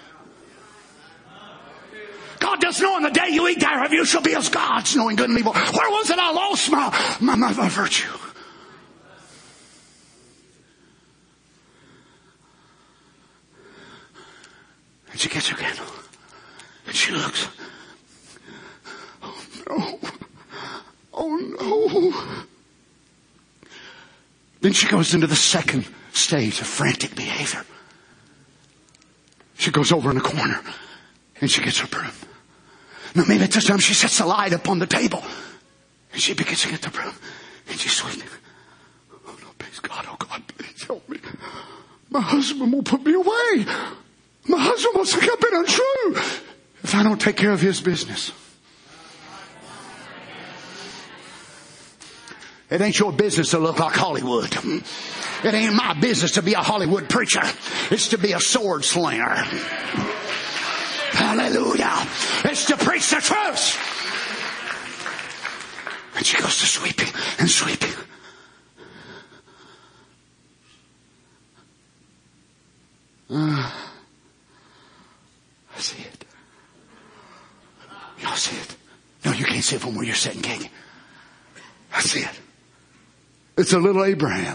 God does know on the day you eat thereof you shall be as gods, knowing good and evil. Where was it I lost my virtue? And she gets her candle. And she looks. Oh no. Then she goes into the second stage of frantic behavior. She goes over in the corner and she gets her broom. Now maybe at this time she sets the light up on the table. And she begins to get the broom. And she's sweeping. Oh no, please God, oh God, please help me. My husband will put me away. My husband will think I've been untrue if I don't take care of his business. It ain't your business to look like Hollywood. It ain't my business to be a Hollywood preacher. It's to be a sword slinger. Hallelujah. It's to preach the truth. And she goes to sweeping and sweeping. I see it. Y'all see it? No, you can't see it from where you're sitting, can you? I see it. It's a little Abraham.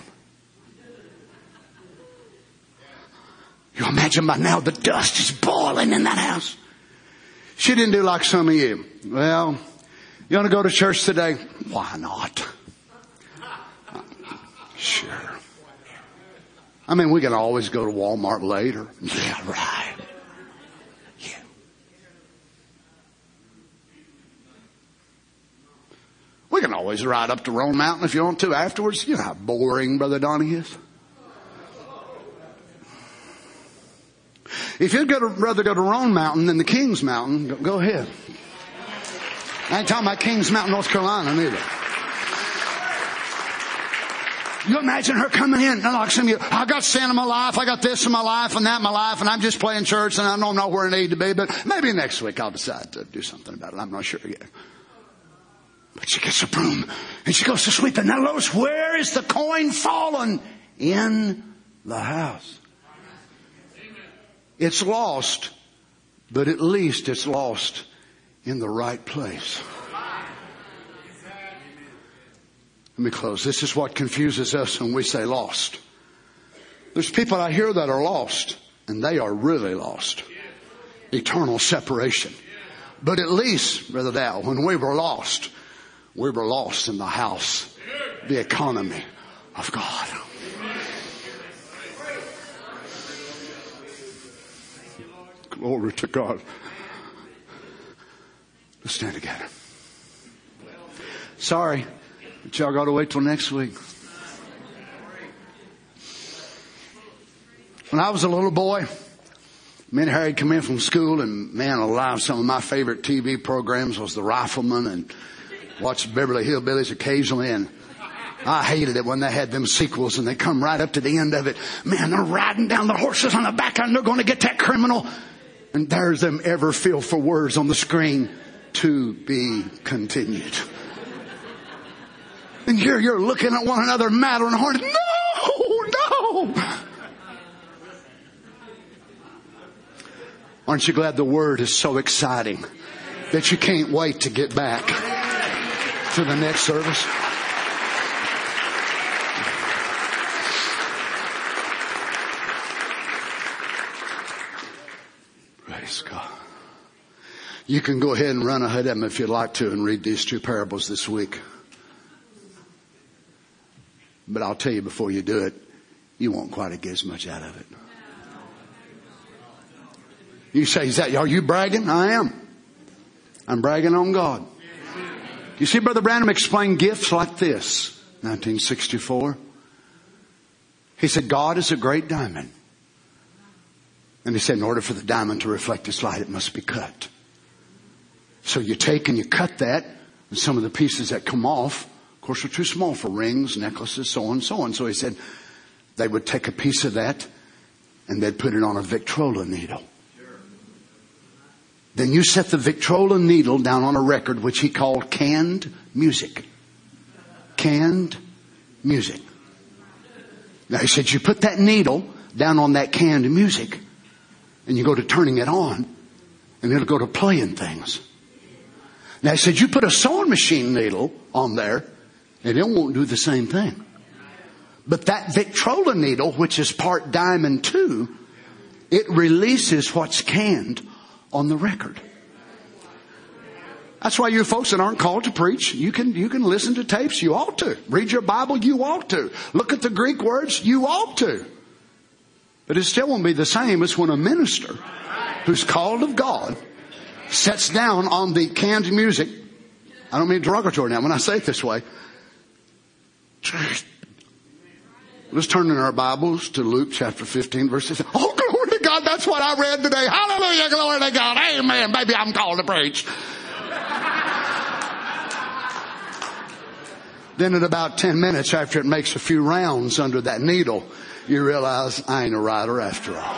You imagine by now the dust is boiling in that house. She didn't do like some of you. Well, you want to go to church today? Why not? Sure. I mean, we can always go to Walmart later. Yeah, right. Yeah. We can always ride up to Roan Mountain if you want to afterwards. You know how boring Brother Donnie is. If you'd rather go to Roan Mountain than the Kings Mountain, go ahead. I ain't talking about Kings Mountain, North Carolina, neither. You imagine her coming in, like some of you, I got sin in my life, I got this in my life and that in my life, and I'm just playing church and I don't know where I need to be, but maybe next week I'll decide to do something about it. I'm not sure yet. But she gets a broom and she goes to sweep, and now notice, where is the coin fallen? In the house. It's lost, but at least it's lost in the right place. Let me close. This is what confuses us when we say lost. There's people out here that are lost, and they are really lost. Eternal separation. But at least, Brother Dow, when we were lost in the house, the economy of God. Glory to God. Let's stand together. Sorry, but y'all got to wait till next week. When I was a little boy, me and Harry come in from school, and man alive, some of my favorite TV programs was The Rifleman and watched Beverly Hillbillies occasionally, and I hated it when they had them sequels and they come right up to the end of it. Man, they're riding down the horses on the back and they're going to get that criminal. And there's them ever feel for words on the screen, to be continued. And here you're looking at one another, mad and hard. No. Aren't you glad the word is so exciting that you can't wait to get back to the next service? Praise God. You can go ahead and run ahead of them if you'd like to and read these two parables this week. But I'll tell you before you do it, you won't quite get as much out of it. You say, are you bragging? I am. I'm bragging on God. You see, Brother Branham explained gifts like this. 1964. He said, God is a great diamond. And he said, in order for the diamond to reflect its light, it must be cut. So you take and you cut that, and some of the pieces that come off, of course, are too small for rings, necklaces, so on and so on. So he said they would take a piece of that and they'd put it on a Victrola needle. Then you set the Victrola needle down on a record which he called canned music. Canned music. Now he said you put that needle down on that canned music and you go to turning it on and it'll go to playing things. Now he said you put a sewing machine needle on there and it won't do the same thing. But that Victrola needle, which is part diamond too, it releases what's canned on the record. That's why you folks that aren't called to preach, you can listen to tapes. You ought to. Read your Bible. You ought to. Look at the Greek words. You ought to. But it still won't be the same as when a minister who's called of God sets down on the canned music. I don't mean derogatory now when I say it this way. Let's turn in our Bibles to Luke chapter 15 verse 6. Oh, glory to God. That's what I read today. Hallelujah. Glory to God. Amen. Baby, I'm called to preach. Then in about 10 minutes after it makes a few rounds under that needle, you realize I ain't a writer after all.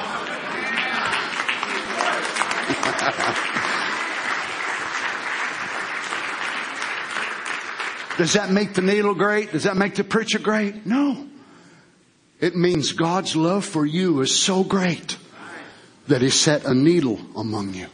Does that make the needle great? Does that make the preacher great? No. It means God's love for you is so great that He set a needle among you.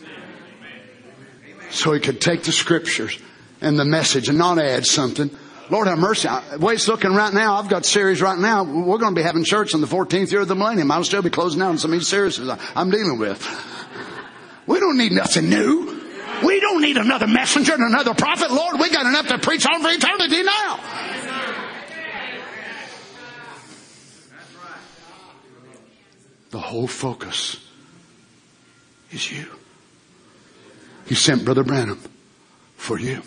So He could take the scriptures and the message and not add something. Lord have mercy. The way it's looking right now, I've got series right now. We're going to be having church on the 14th year of the millennium. I'll still be closing out on some of these series I'm dealing with. We don't need nothing new. We don't need another messenger and another prophet. Lord, we got enough to preach on for eternity now. The whole focus is you. He sent Brother Branham for you.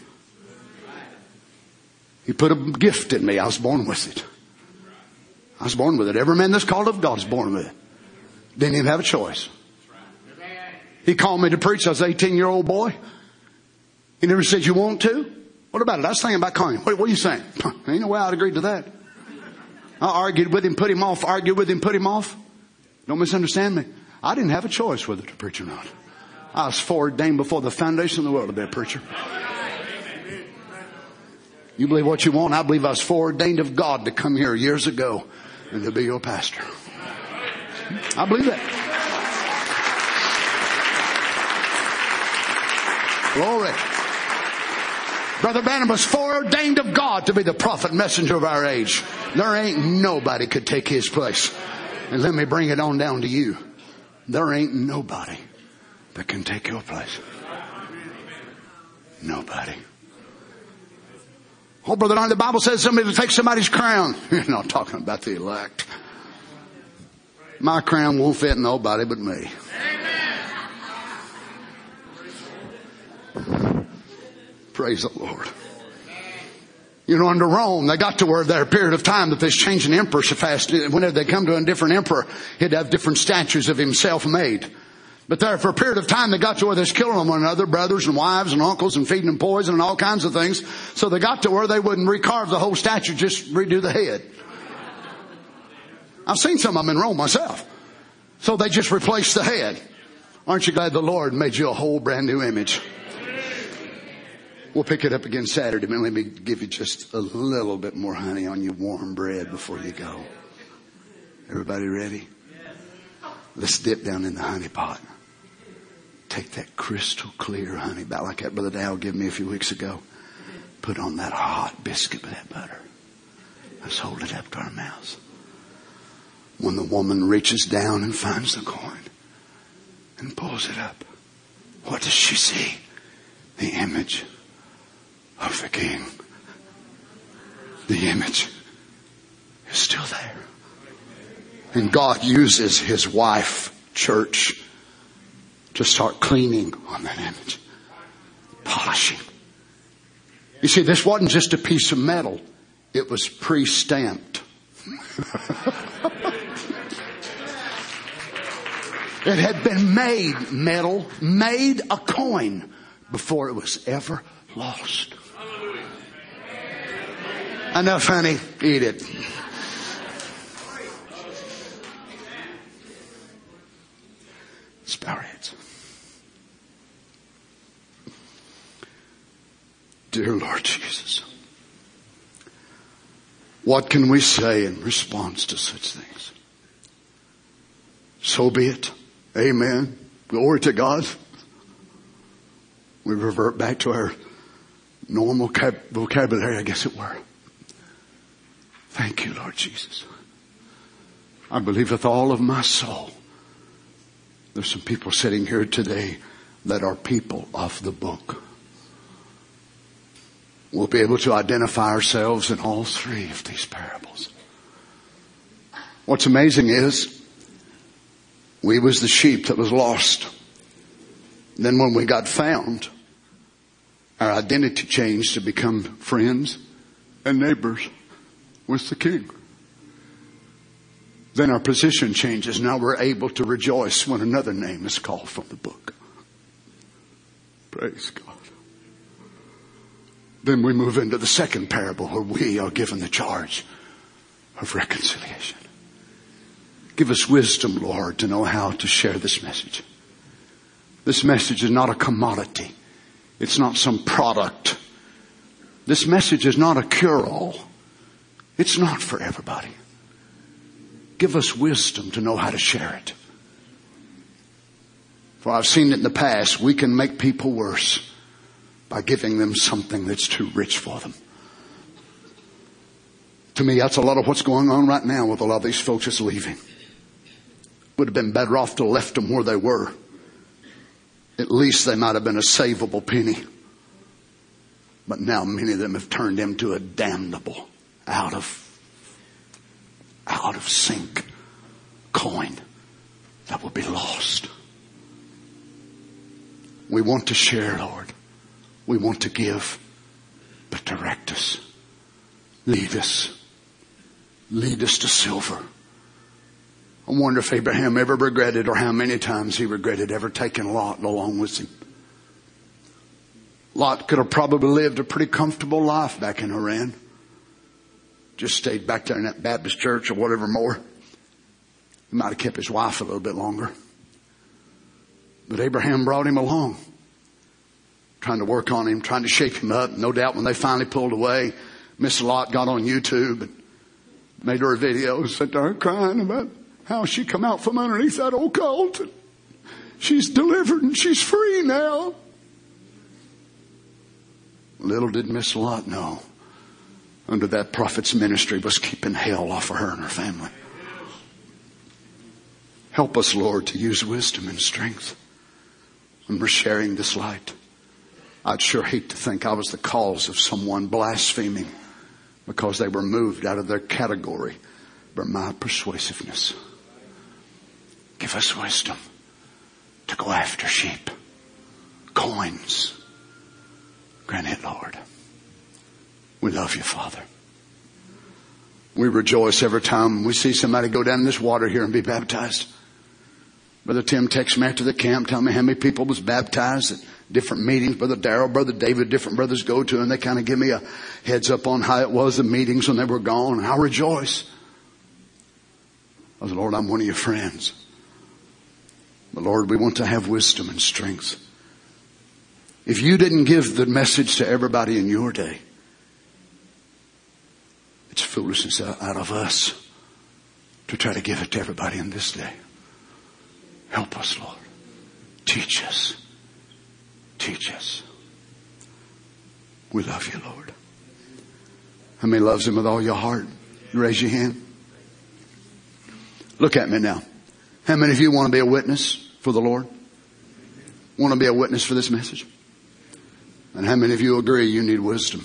He put a gift in me. I was born with it. I was born with it. Every man that's called of God is born with it. Didn't even have a choice. He called me to preach. I was an 18-year-old boy. He never said, you want to? What about it? I was thinking about calling him. What are you saying? Ain't no way I'd agree to that. I argued with him, put him off. Argued with him, put him off. Don't misunderstand me. I didn't have a choice whether to preach or not. I was foreordained before the foundation of the world to be a preacher. You believe what you want. I believe I was foreordained of God to come here years ago and to be your pastor. I believe that. Glory. Brother Branham was foreordained of God to be the prophet messenger of our age. There ain't nobody could take his place. And let me bring it on down to you. There ain't nobody that can take your place. Nobody. Oh, Brother Don, the Bible says somebody will take somebody's crown. You're not talking about the elect. My crown won't fit nobody but me. Praise the Lord. You know, under Rome, they got to where there a period of time that they was changing emperors so fast. Whenever they come to a different emperor, he'd have different statues of himself made. But there, for a period of time, they got to where they was killing one another, brothers and wives and uncles, and feeding them poison and all kinds of things. So they got to where they wouldn't recarve the whole statue, just redo the head. I've seen some of them in Rome myself. So they just replaced the head. Aren't you glad the Lord made you a whole brand new image? We'll pick it up again Saturday, but let me give you just a little bit more honey on your warm bread before you go. Everybody ready? Let's dip down in the honey pot. Take that crystal clear honey, about like that Brother Dow gave me a few weeks ago. Put on that hot biscuit with that butter. Let's hold it up to our mouths. When the woman reaches down and finds the coin and pulls it up, what does she see? The image of the King. The image is still there. And God uses His wife, church, to start cleaning on that image. Polishing. You see, this wasn't just a piece of metal. It was pre-stamped. It had been made metal, made a coin before it was ever lost. Enough, honey. Eat it. Let's bow our heads. Dear Lord Jesus, what can we say in response to such things? So be it. Amen. Glory to God. We revert back to our normal vocabulary, I guess it were. Thank you, Lord Jesus. I believe with all of my soul, there's some people sitting here today that are people of the book. We'll be able to identify ourselves in all three of these parables. What's amazing is, we was the sheep that was lost. Then when we got found, our identity changed to become friends and neighbors with the King. Then our position changes. Now we're able to rejoice when another name is called from the book. Praise God. Then we move into the second parable where we are given the charge of reconciliation. Give us wisdom, Lord, to know how to share this message. This message is not a commodity. It's not some product. This message is not a cure-all. It's not for everybody. Give us wisdom to know how to share it. For I've seen it in the past. We can make people worse by giving them something that's too rich for them. To me, that's a lot of what's going on right now with a lot of these folks that's leaving. Would have been better off to have left them where they were. At least they might have been a savable penny. But now many of them have turned into a damnable, out of sync coin that will be lost. We want to share, Lord. We want to give, but direct us. Lead us. Lead us to silver. I wonder if Abraham ever regretted, or how many times he regretted ever taking Lot along with him. Lot could have probably lived a pretty comfortable life back in Haran. Just stayed back there in that Baptist church or whatever more. He might have kept his wife a little bit longer. But Abraham brought him along. Trying to work on him, trying to shape him up. No doubt when they finally pulled away, Miss Lot got on YouTube and made her a video, sat there crying about how she come out from underneath that old cult. She's delivered and she's free now. Little did Miss Lot know, under that prophet's ministry was keeping hell off of her and her family. Help us, Lord, to use wisdom and strength when we're sharing this light. I'd sure hate to think I was the cause of someone blaspheming because they were moved out of their category by my persuasiveness. Give us wisdom to go after sheep, coins. Grant it, Lord. We love you, Father. We rejoice every time we see somebody go down this water here and be baptized. Brother Tim texts me after the camp, tell me how many people was baptized at different meetings. Brother Darrell, Brother David, different brothers go to, and they kind of give me a heads up on how it was, the meetings when they were gone. And I rejoice. I said, Lord, I'm one of your friends. But Lord, we want to have wisdom and strength. If you didn't give the message to everybody in your day, it's foolishness out of us to try to give it to everybody in this day. Help us, Lord. Teach us. Teach us. We love you, Lord. How many loves him with all your heart? Raise your hand. Look at me now. How many of you want to be a witness for the Lord? Want to be a witness for this message? And how many of you agree you need wisdom?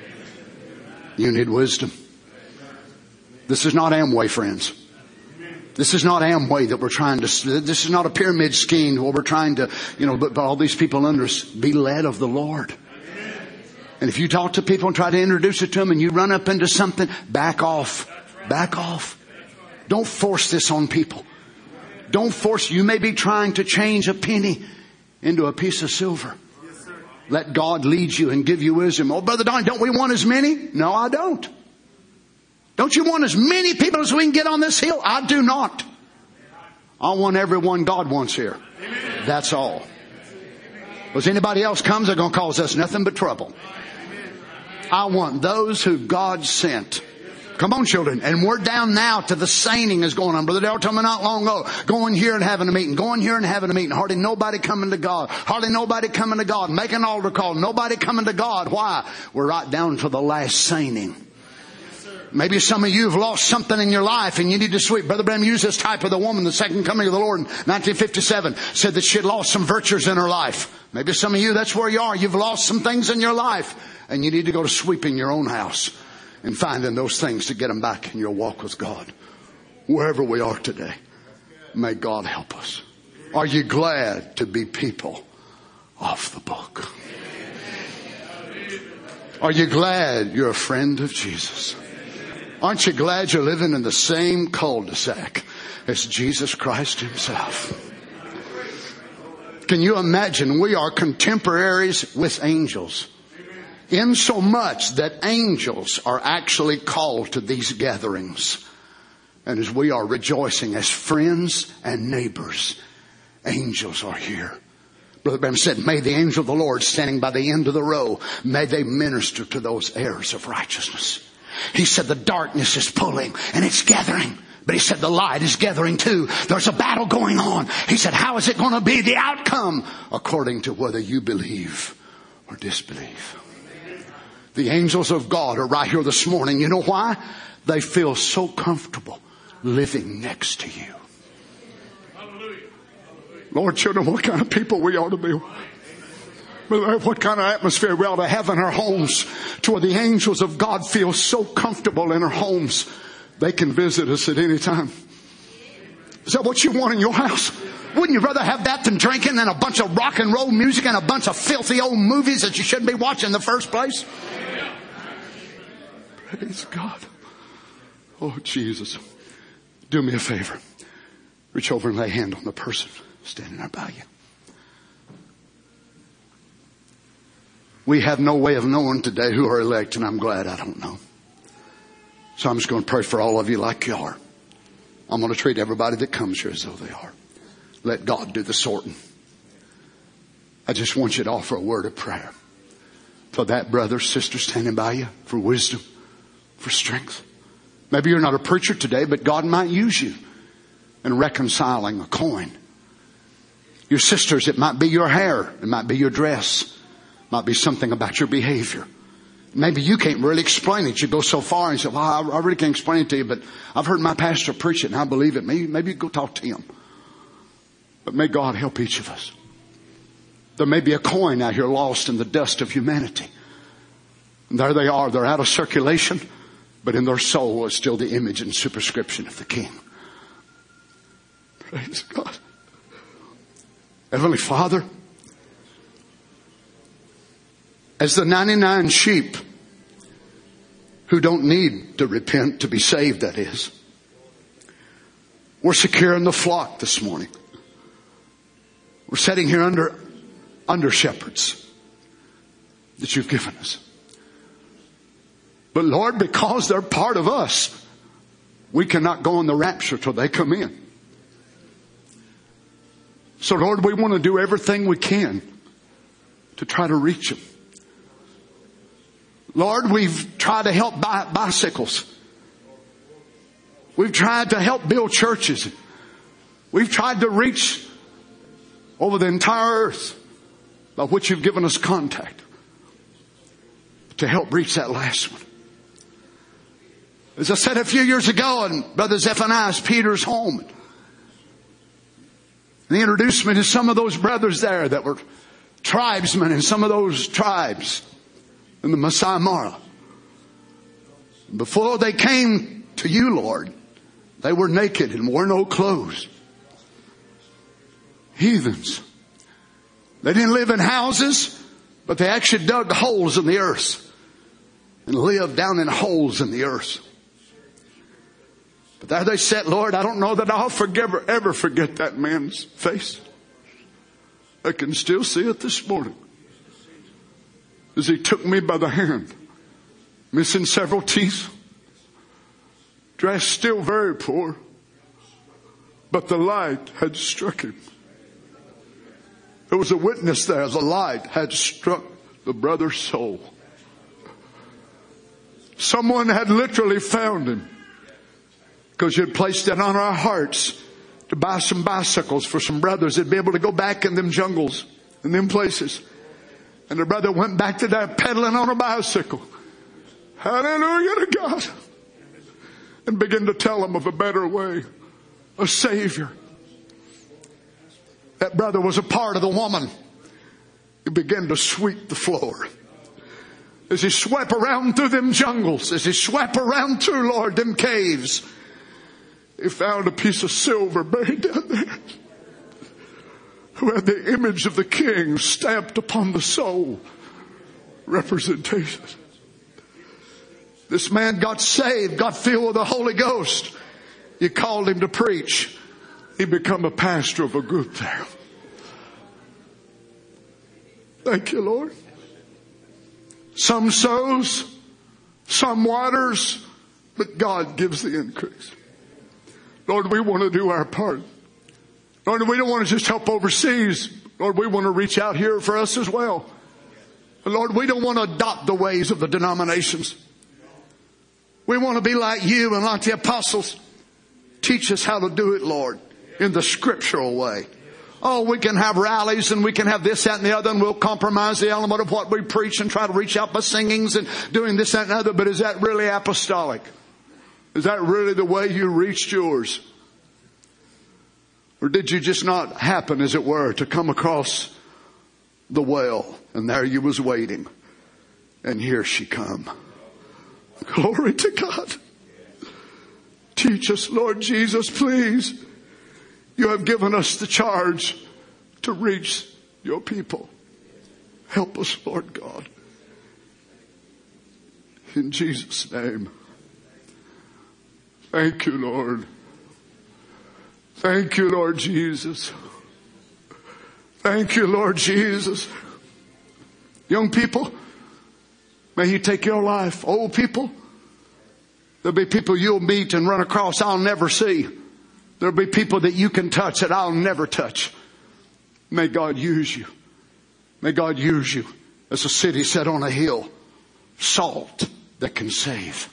You need wisdom. This is not Amway, friends. This is not Amway that we're trying to, this is not a pyramid scheme where we're trying to, but all these people under us, be led of the Lord. And if you talk to people and try to introduce it to them and you run up into something, back off. Back off. Don't force this on people. Don't force. You may be trying to change a penny into a piece of silver. Let God lead you and give you wisdom. Oh, Brother Don, don't we want as many? No, I don't. Don't you want as many people as we can get on this hill? I do not. I want everyone God wants here. That's all. Because anybody else comes, they're going to cause us nothing but trouble. I want those who God sent. Come on, children. And we're down now to the seining is going on. Brother Darrell told me not long ago, going here and having a meeting, going here and having a meeting. Hardly nobody coming to God. Hardly nobody coming to God. Make an altar call. Nobody coming to God. Why? We're right down to the last seining. Maybe some of you have lost something in your life and you need to sweep. Brother Branham used this type of the woman, the second coming of the Lord in 1957, said that she had lost some virtues in her life. Maybe some of you, that's where you are. You've lost some things in your life and you need to go to sweeping your own house and finding those things to get them back in your walk with God. Wherever we are today, may God help us. Are you glad to be people of the book? Are you glad you're a friend of Jesus? Aren't you glad you're living in the same cul-de-sac as Jesus Christ himself? Can you imagine? We are contemporaries with angels. In so much that angels are actually called to these gatherings. And as we are rejoicing as friends and neighbors, angels are here. Brother Branham said, may the angel of the Lord standing by the end of the row, may they minister to those heirs of righteousness. He said the darkness is pulling and it's gathering. But he said the light is gathering too. There's a battle going on. He said, how is it going to be the outcome? According to whether you believe or disbelieve. The angels of God are right here this morning. You know why? They feel so comfortable living next to you. Lord, children, what kind of people we ought to be. What kind of atmosphere we ought to have in our homes to where the angels of God feel so comfortable in our homes. They can visit us at any time. Is that what you want in your house? Wouldn't you rather have that than drinking and a bunch of rock and roll music and a bunch of filthy old movies that you shouldn't be watching in the first place? Praise God. Oh, Jesus. Do me a favor. Reach over and lay a hand on the person standing there by you. We have no way of knowing today who are elect, and I'm glad I don't know. So I'm just going to pray for all of you like you are. I'm going to treat everybody that comes here as though they are. Let God do the sorting. I just want you to offer a word of prayer for that brother, sister standing by you, for wisdom, for strength. Maybe you're not a preacher today, but God might use you in reconciling a coin. Your sisters, it might be your hair. It might be your dress. It might be something about your behavior. Maybe you can't really explain it. You go so far and say, well, I really can't explain it to you, but I've heard my pastor preach it and I believe it. Maybe you go talk to him. But may God help each of us. There may be a coin out here lost in the dust of humanity. And there they are. They're out of circulation, but in their soul is still the image and superscription of the King. Praise God. Heavenly Father, as the 99 sheep who don't need to repent to be saved, that is, we're secure in the flock this morning. We're sitting here under shepherds that you've given us. But Lord, because they're part of us, we cannot go in the rapture till they come in. So Lord, we want to do everything we can to try to reach them. Lord, we've tried to help buy bicycles. We've tried to help build churches. We've tried to reach over the entire earth by which you've given us contact to help reach that last one. As I said a few years ago in Brother Zephaniah Peter's home, and he introduced me to some of those brothers there that were tribesmen in some of those tribes in the Masai Mara. Before they came to you, Lord, They were naked and wore no clothes. Heathens. They didn't live in houses, but they actually dug holes in the earth and lived down in holes in the earth. But there they sat, Lord, I don't know that I'll ever forget that man's face. I can still see it this morning. As he took me by the hand, missing several teeth, dressed still very poor, but the light had struck him. There was a witness there. The light had struck the brother's soul. Someone had literally found him, because you had placed it on our hearts to buy some bicycles for some brothers that'd be able to go back in them jungles, in them places. And the brother went back to that pedaling on a bicycle. Hallelujah to God. And began to tell them of a better way, a Savior. That brother was a part of the woman who began to sweep the floor. As he swept around through them jungles, as he swept around through, Lord, them caves, he found a piece of silver buried down there, who had the image of the King stamped upon the soul. Representation. This man got saved, got filled with the Holy Ghost. You called him to preach. He became a pastor of a group there. Thank you, Lord. Some sows, some waters, but God gives the increase. Lord, we want to do our part. Lord, we don't want to just help overseas. Lord, we want to reach out here for us as well. Lord, we don't want to adopt the ways of the denominations. We want to be like you and like the apostles. Teach us how to do it, Lord, in the scriptural way. Oh, we can have rallies and we can have this, that, and the other, and we'll compromise the element of what we preach and try to reach out by singings and doing this, that, and the other. But is that really apostolic? Is that really the way you reached yours? Or did you just not happen, as it were, to come across the well, and there you was waiting, and here she come? Glory to God. Teach us, Lord Jesus, please. You have given us the charge to reach your people. Help us, Lord God. In Jesus' name. Thank you, Lord. Thank you, Lord Jesus. Thank you, Lord Jesus. Young people, may He take your life. Old people, there'll be people you'll meet and run across I'll never see. There'll be people that you can touch that I'll never touch. May God use you. May God use you as a city set on a hill. Salt that can save.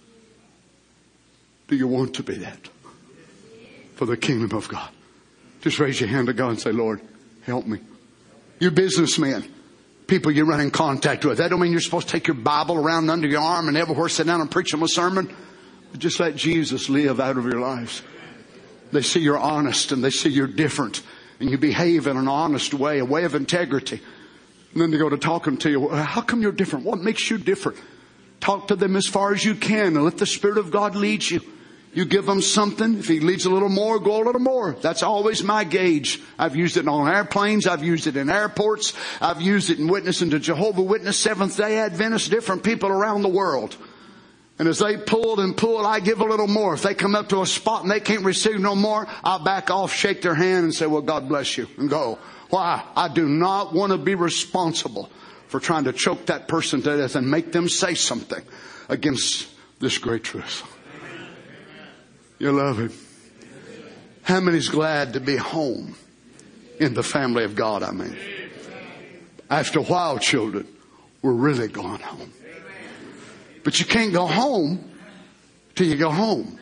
Do you want to be that? For the kingdom of God. Just raise your hand to God and say, Lord, help me. You businessmen, people you run in contact with. That don't mean you're supposed to take your Bible around under your arm and everywhere sit down and preach them a sermon. But just let Jesus live out of your lives. They see you're honest and they see you're different. And you behave in an honest way, a way of integrity. And then they go to talking to you. Well, how come you're different? What makes you different? Talk to them as far as you can and let the Spirit of God lead you. You give them something. If He leads a little more, go a little more. That's always my gauge. I've used it on airplanes. I've used it in airports. I've used it in witnessing to Jehovah's Witness, Seventh-day Adventists, different people around the world. And as they pulled and pulled, I give a little more. If they come up to a spot and they can't receive no more, I'll back off, shake their hand and say, well, God bless you, and go. Why? I do not want to be responsible for trying to choke that person to death and make them say something against this great truth. You love Him. How many's glad to be home in the family of God, I mean? After a while, children, we're really going home. But you can't go home till you go home.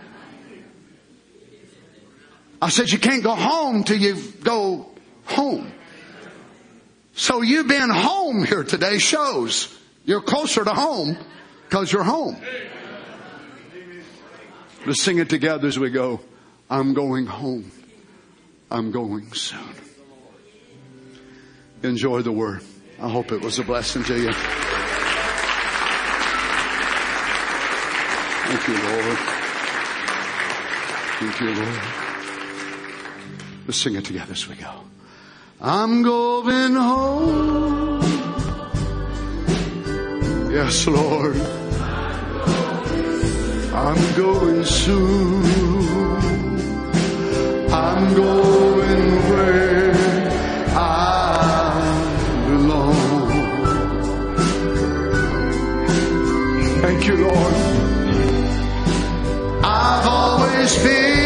I said you can't go home till you go home. So you being home here today shows you're closer to home because you're home. Let's sing it together as we go. I'm going home. I'm going soon. Enjoy the word. I hope it was a blessing to you. Thank you, Lord. Thank you, Lord. Let's sing it together as we go. I'm going home. Yes, Lord. I'm going soon. I'm going where I belong. Thank you, Lord. I've always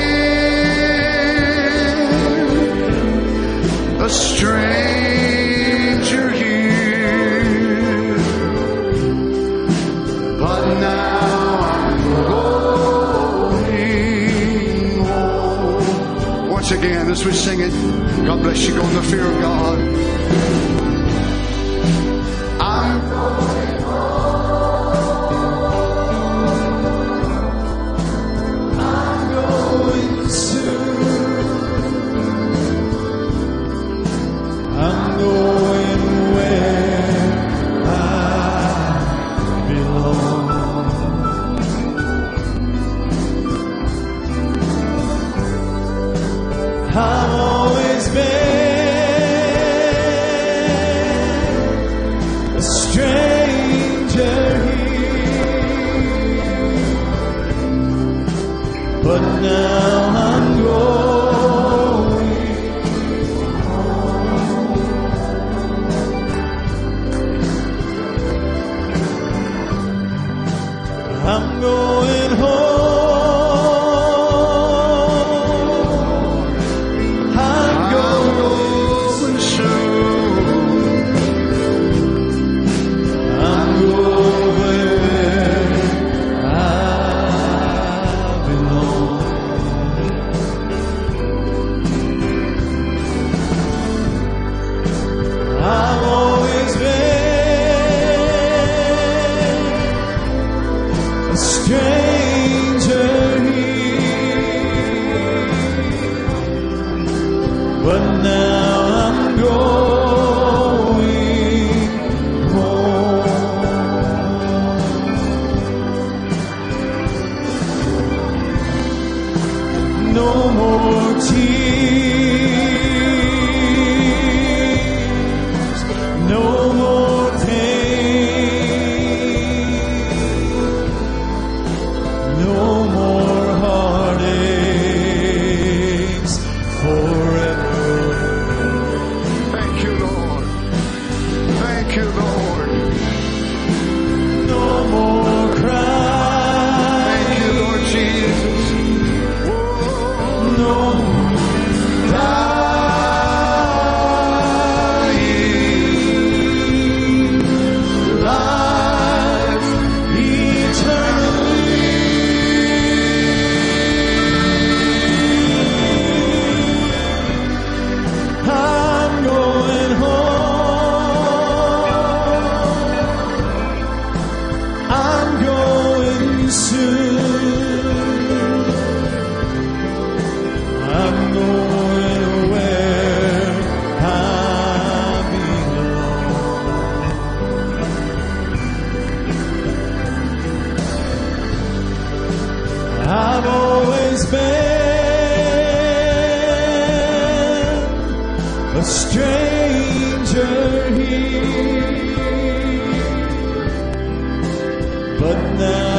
been a stranger here, but now I'm going home. Once again, as we sing it, God bless you. Go in the fear of God. I'm going home. I'm going soon. I'm going where I belong. I've always been a stranger here, but now I'm going home. I'm going home. I'm going soon. I'm going where I belong. I've always been a stranger here, but now I'm going home. No more tears, no more pain, no more heartaches forever. Thank you, Lord. Thank you, Lord. No more crying. Thank you, Lord Jesus. No more dying. Life eternally. I'm going home. I'm going soon. I'm going where I belong. I've always been a stranger here, but now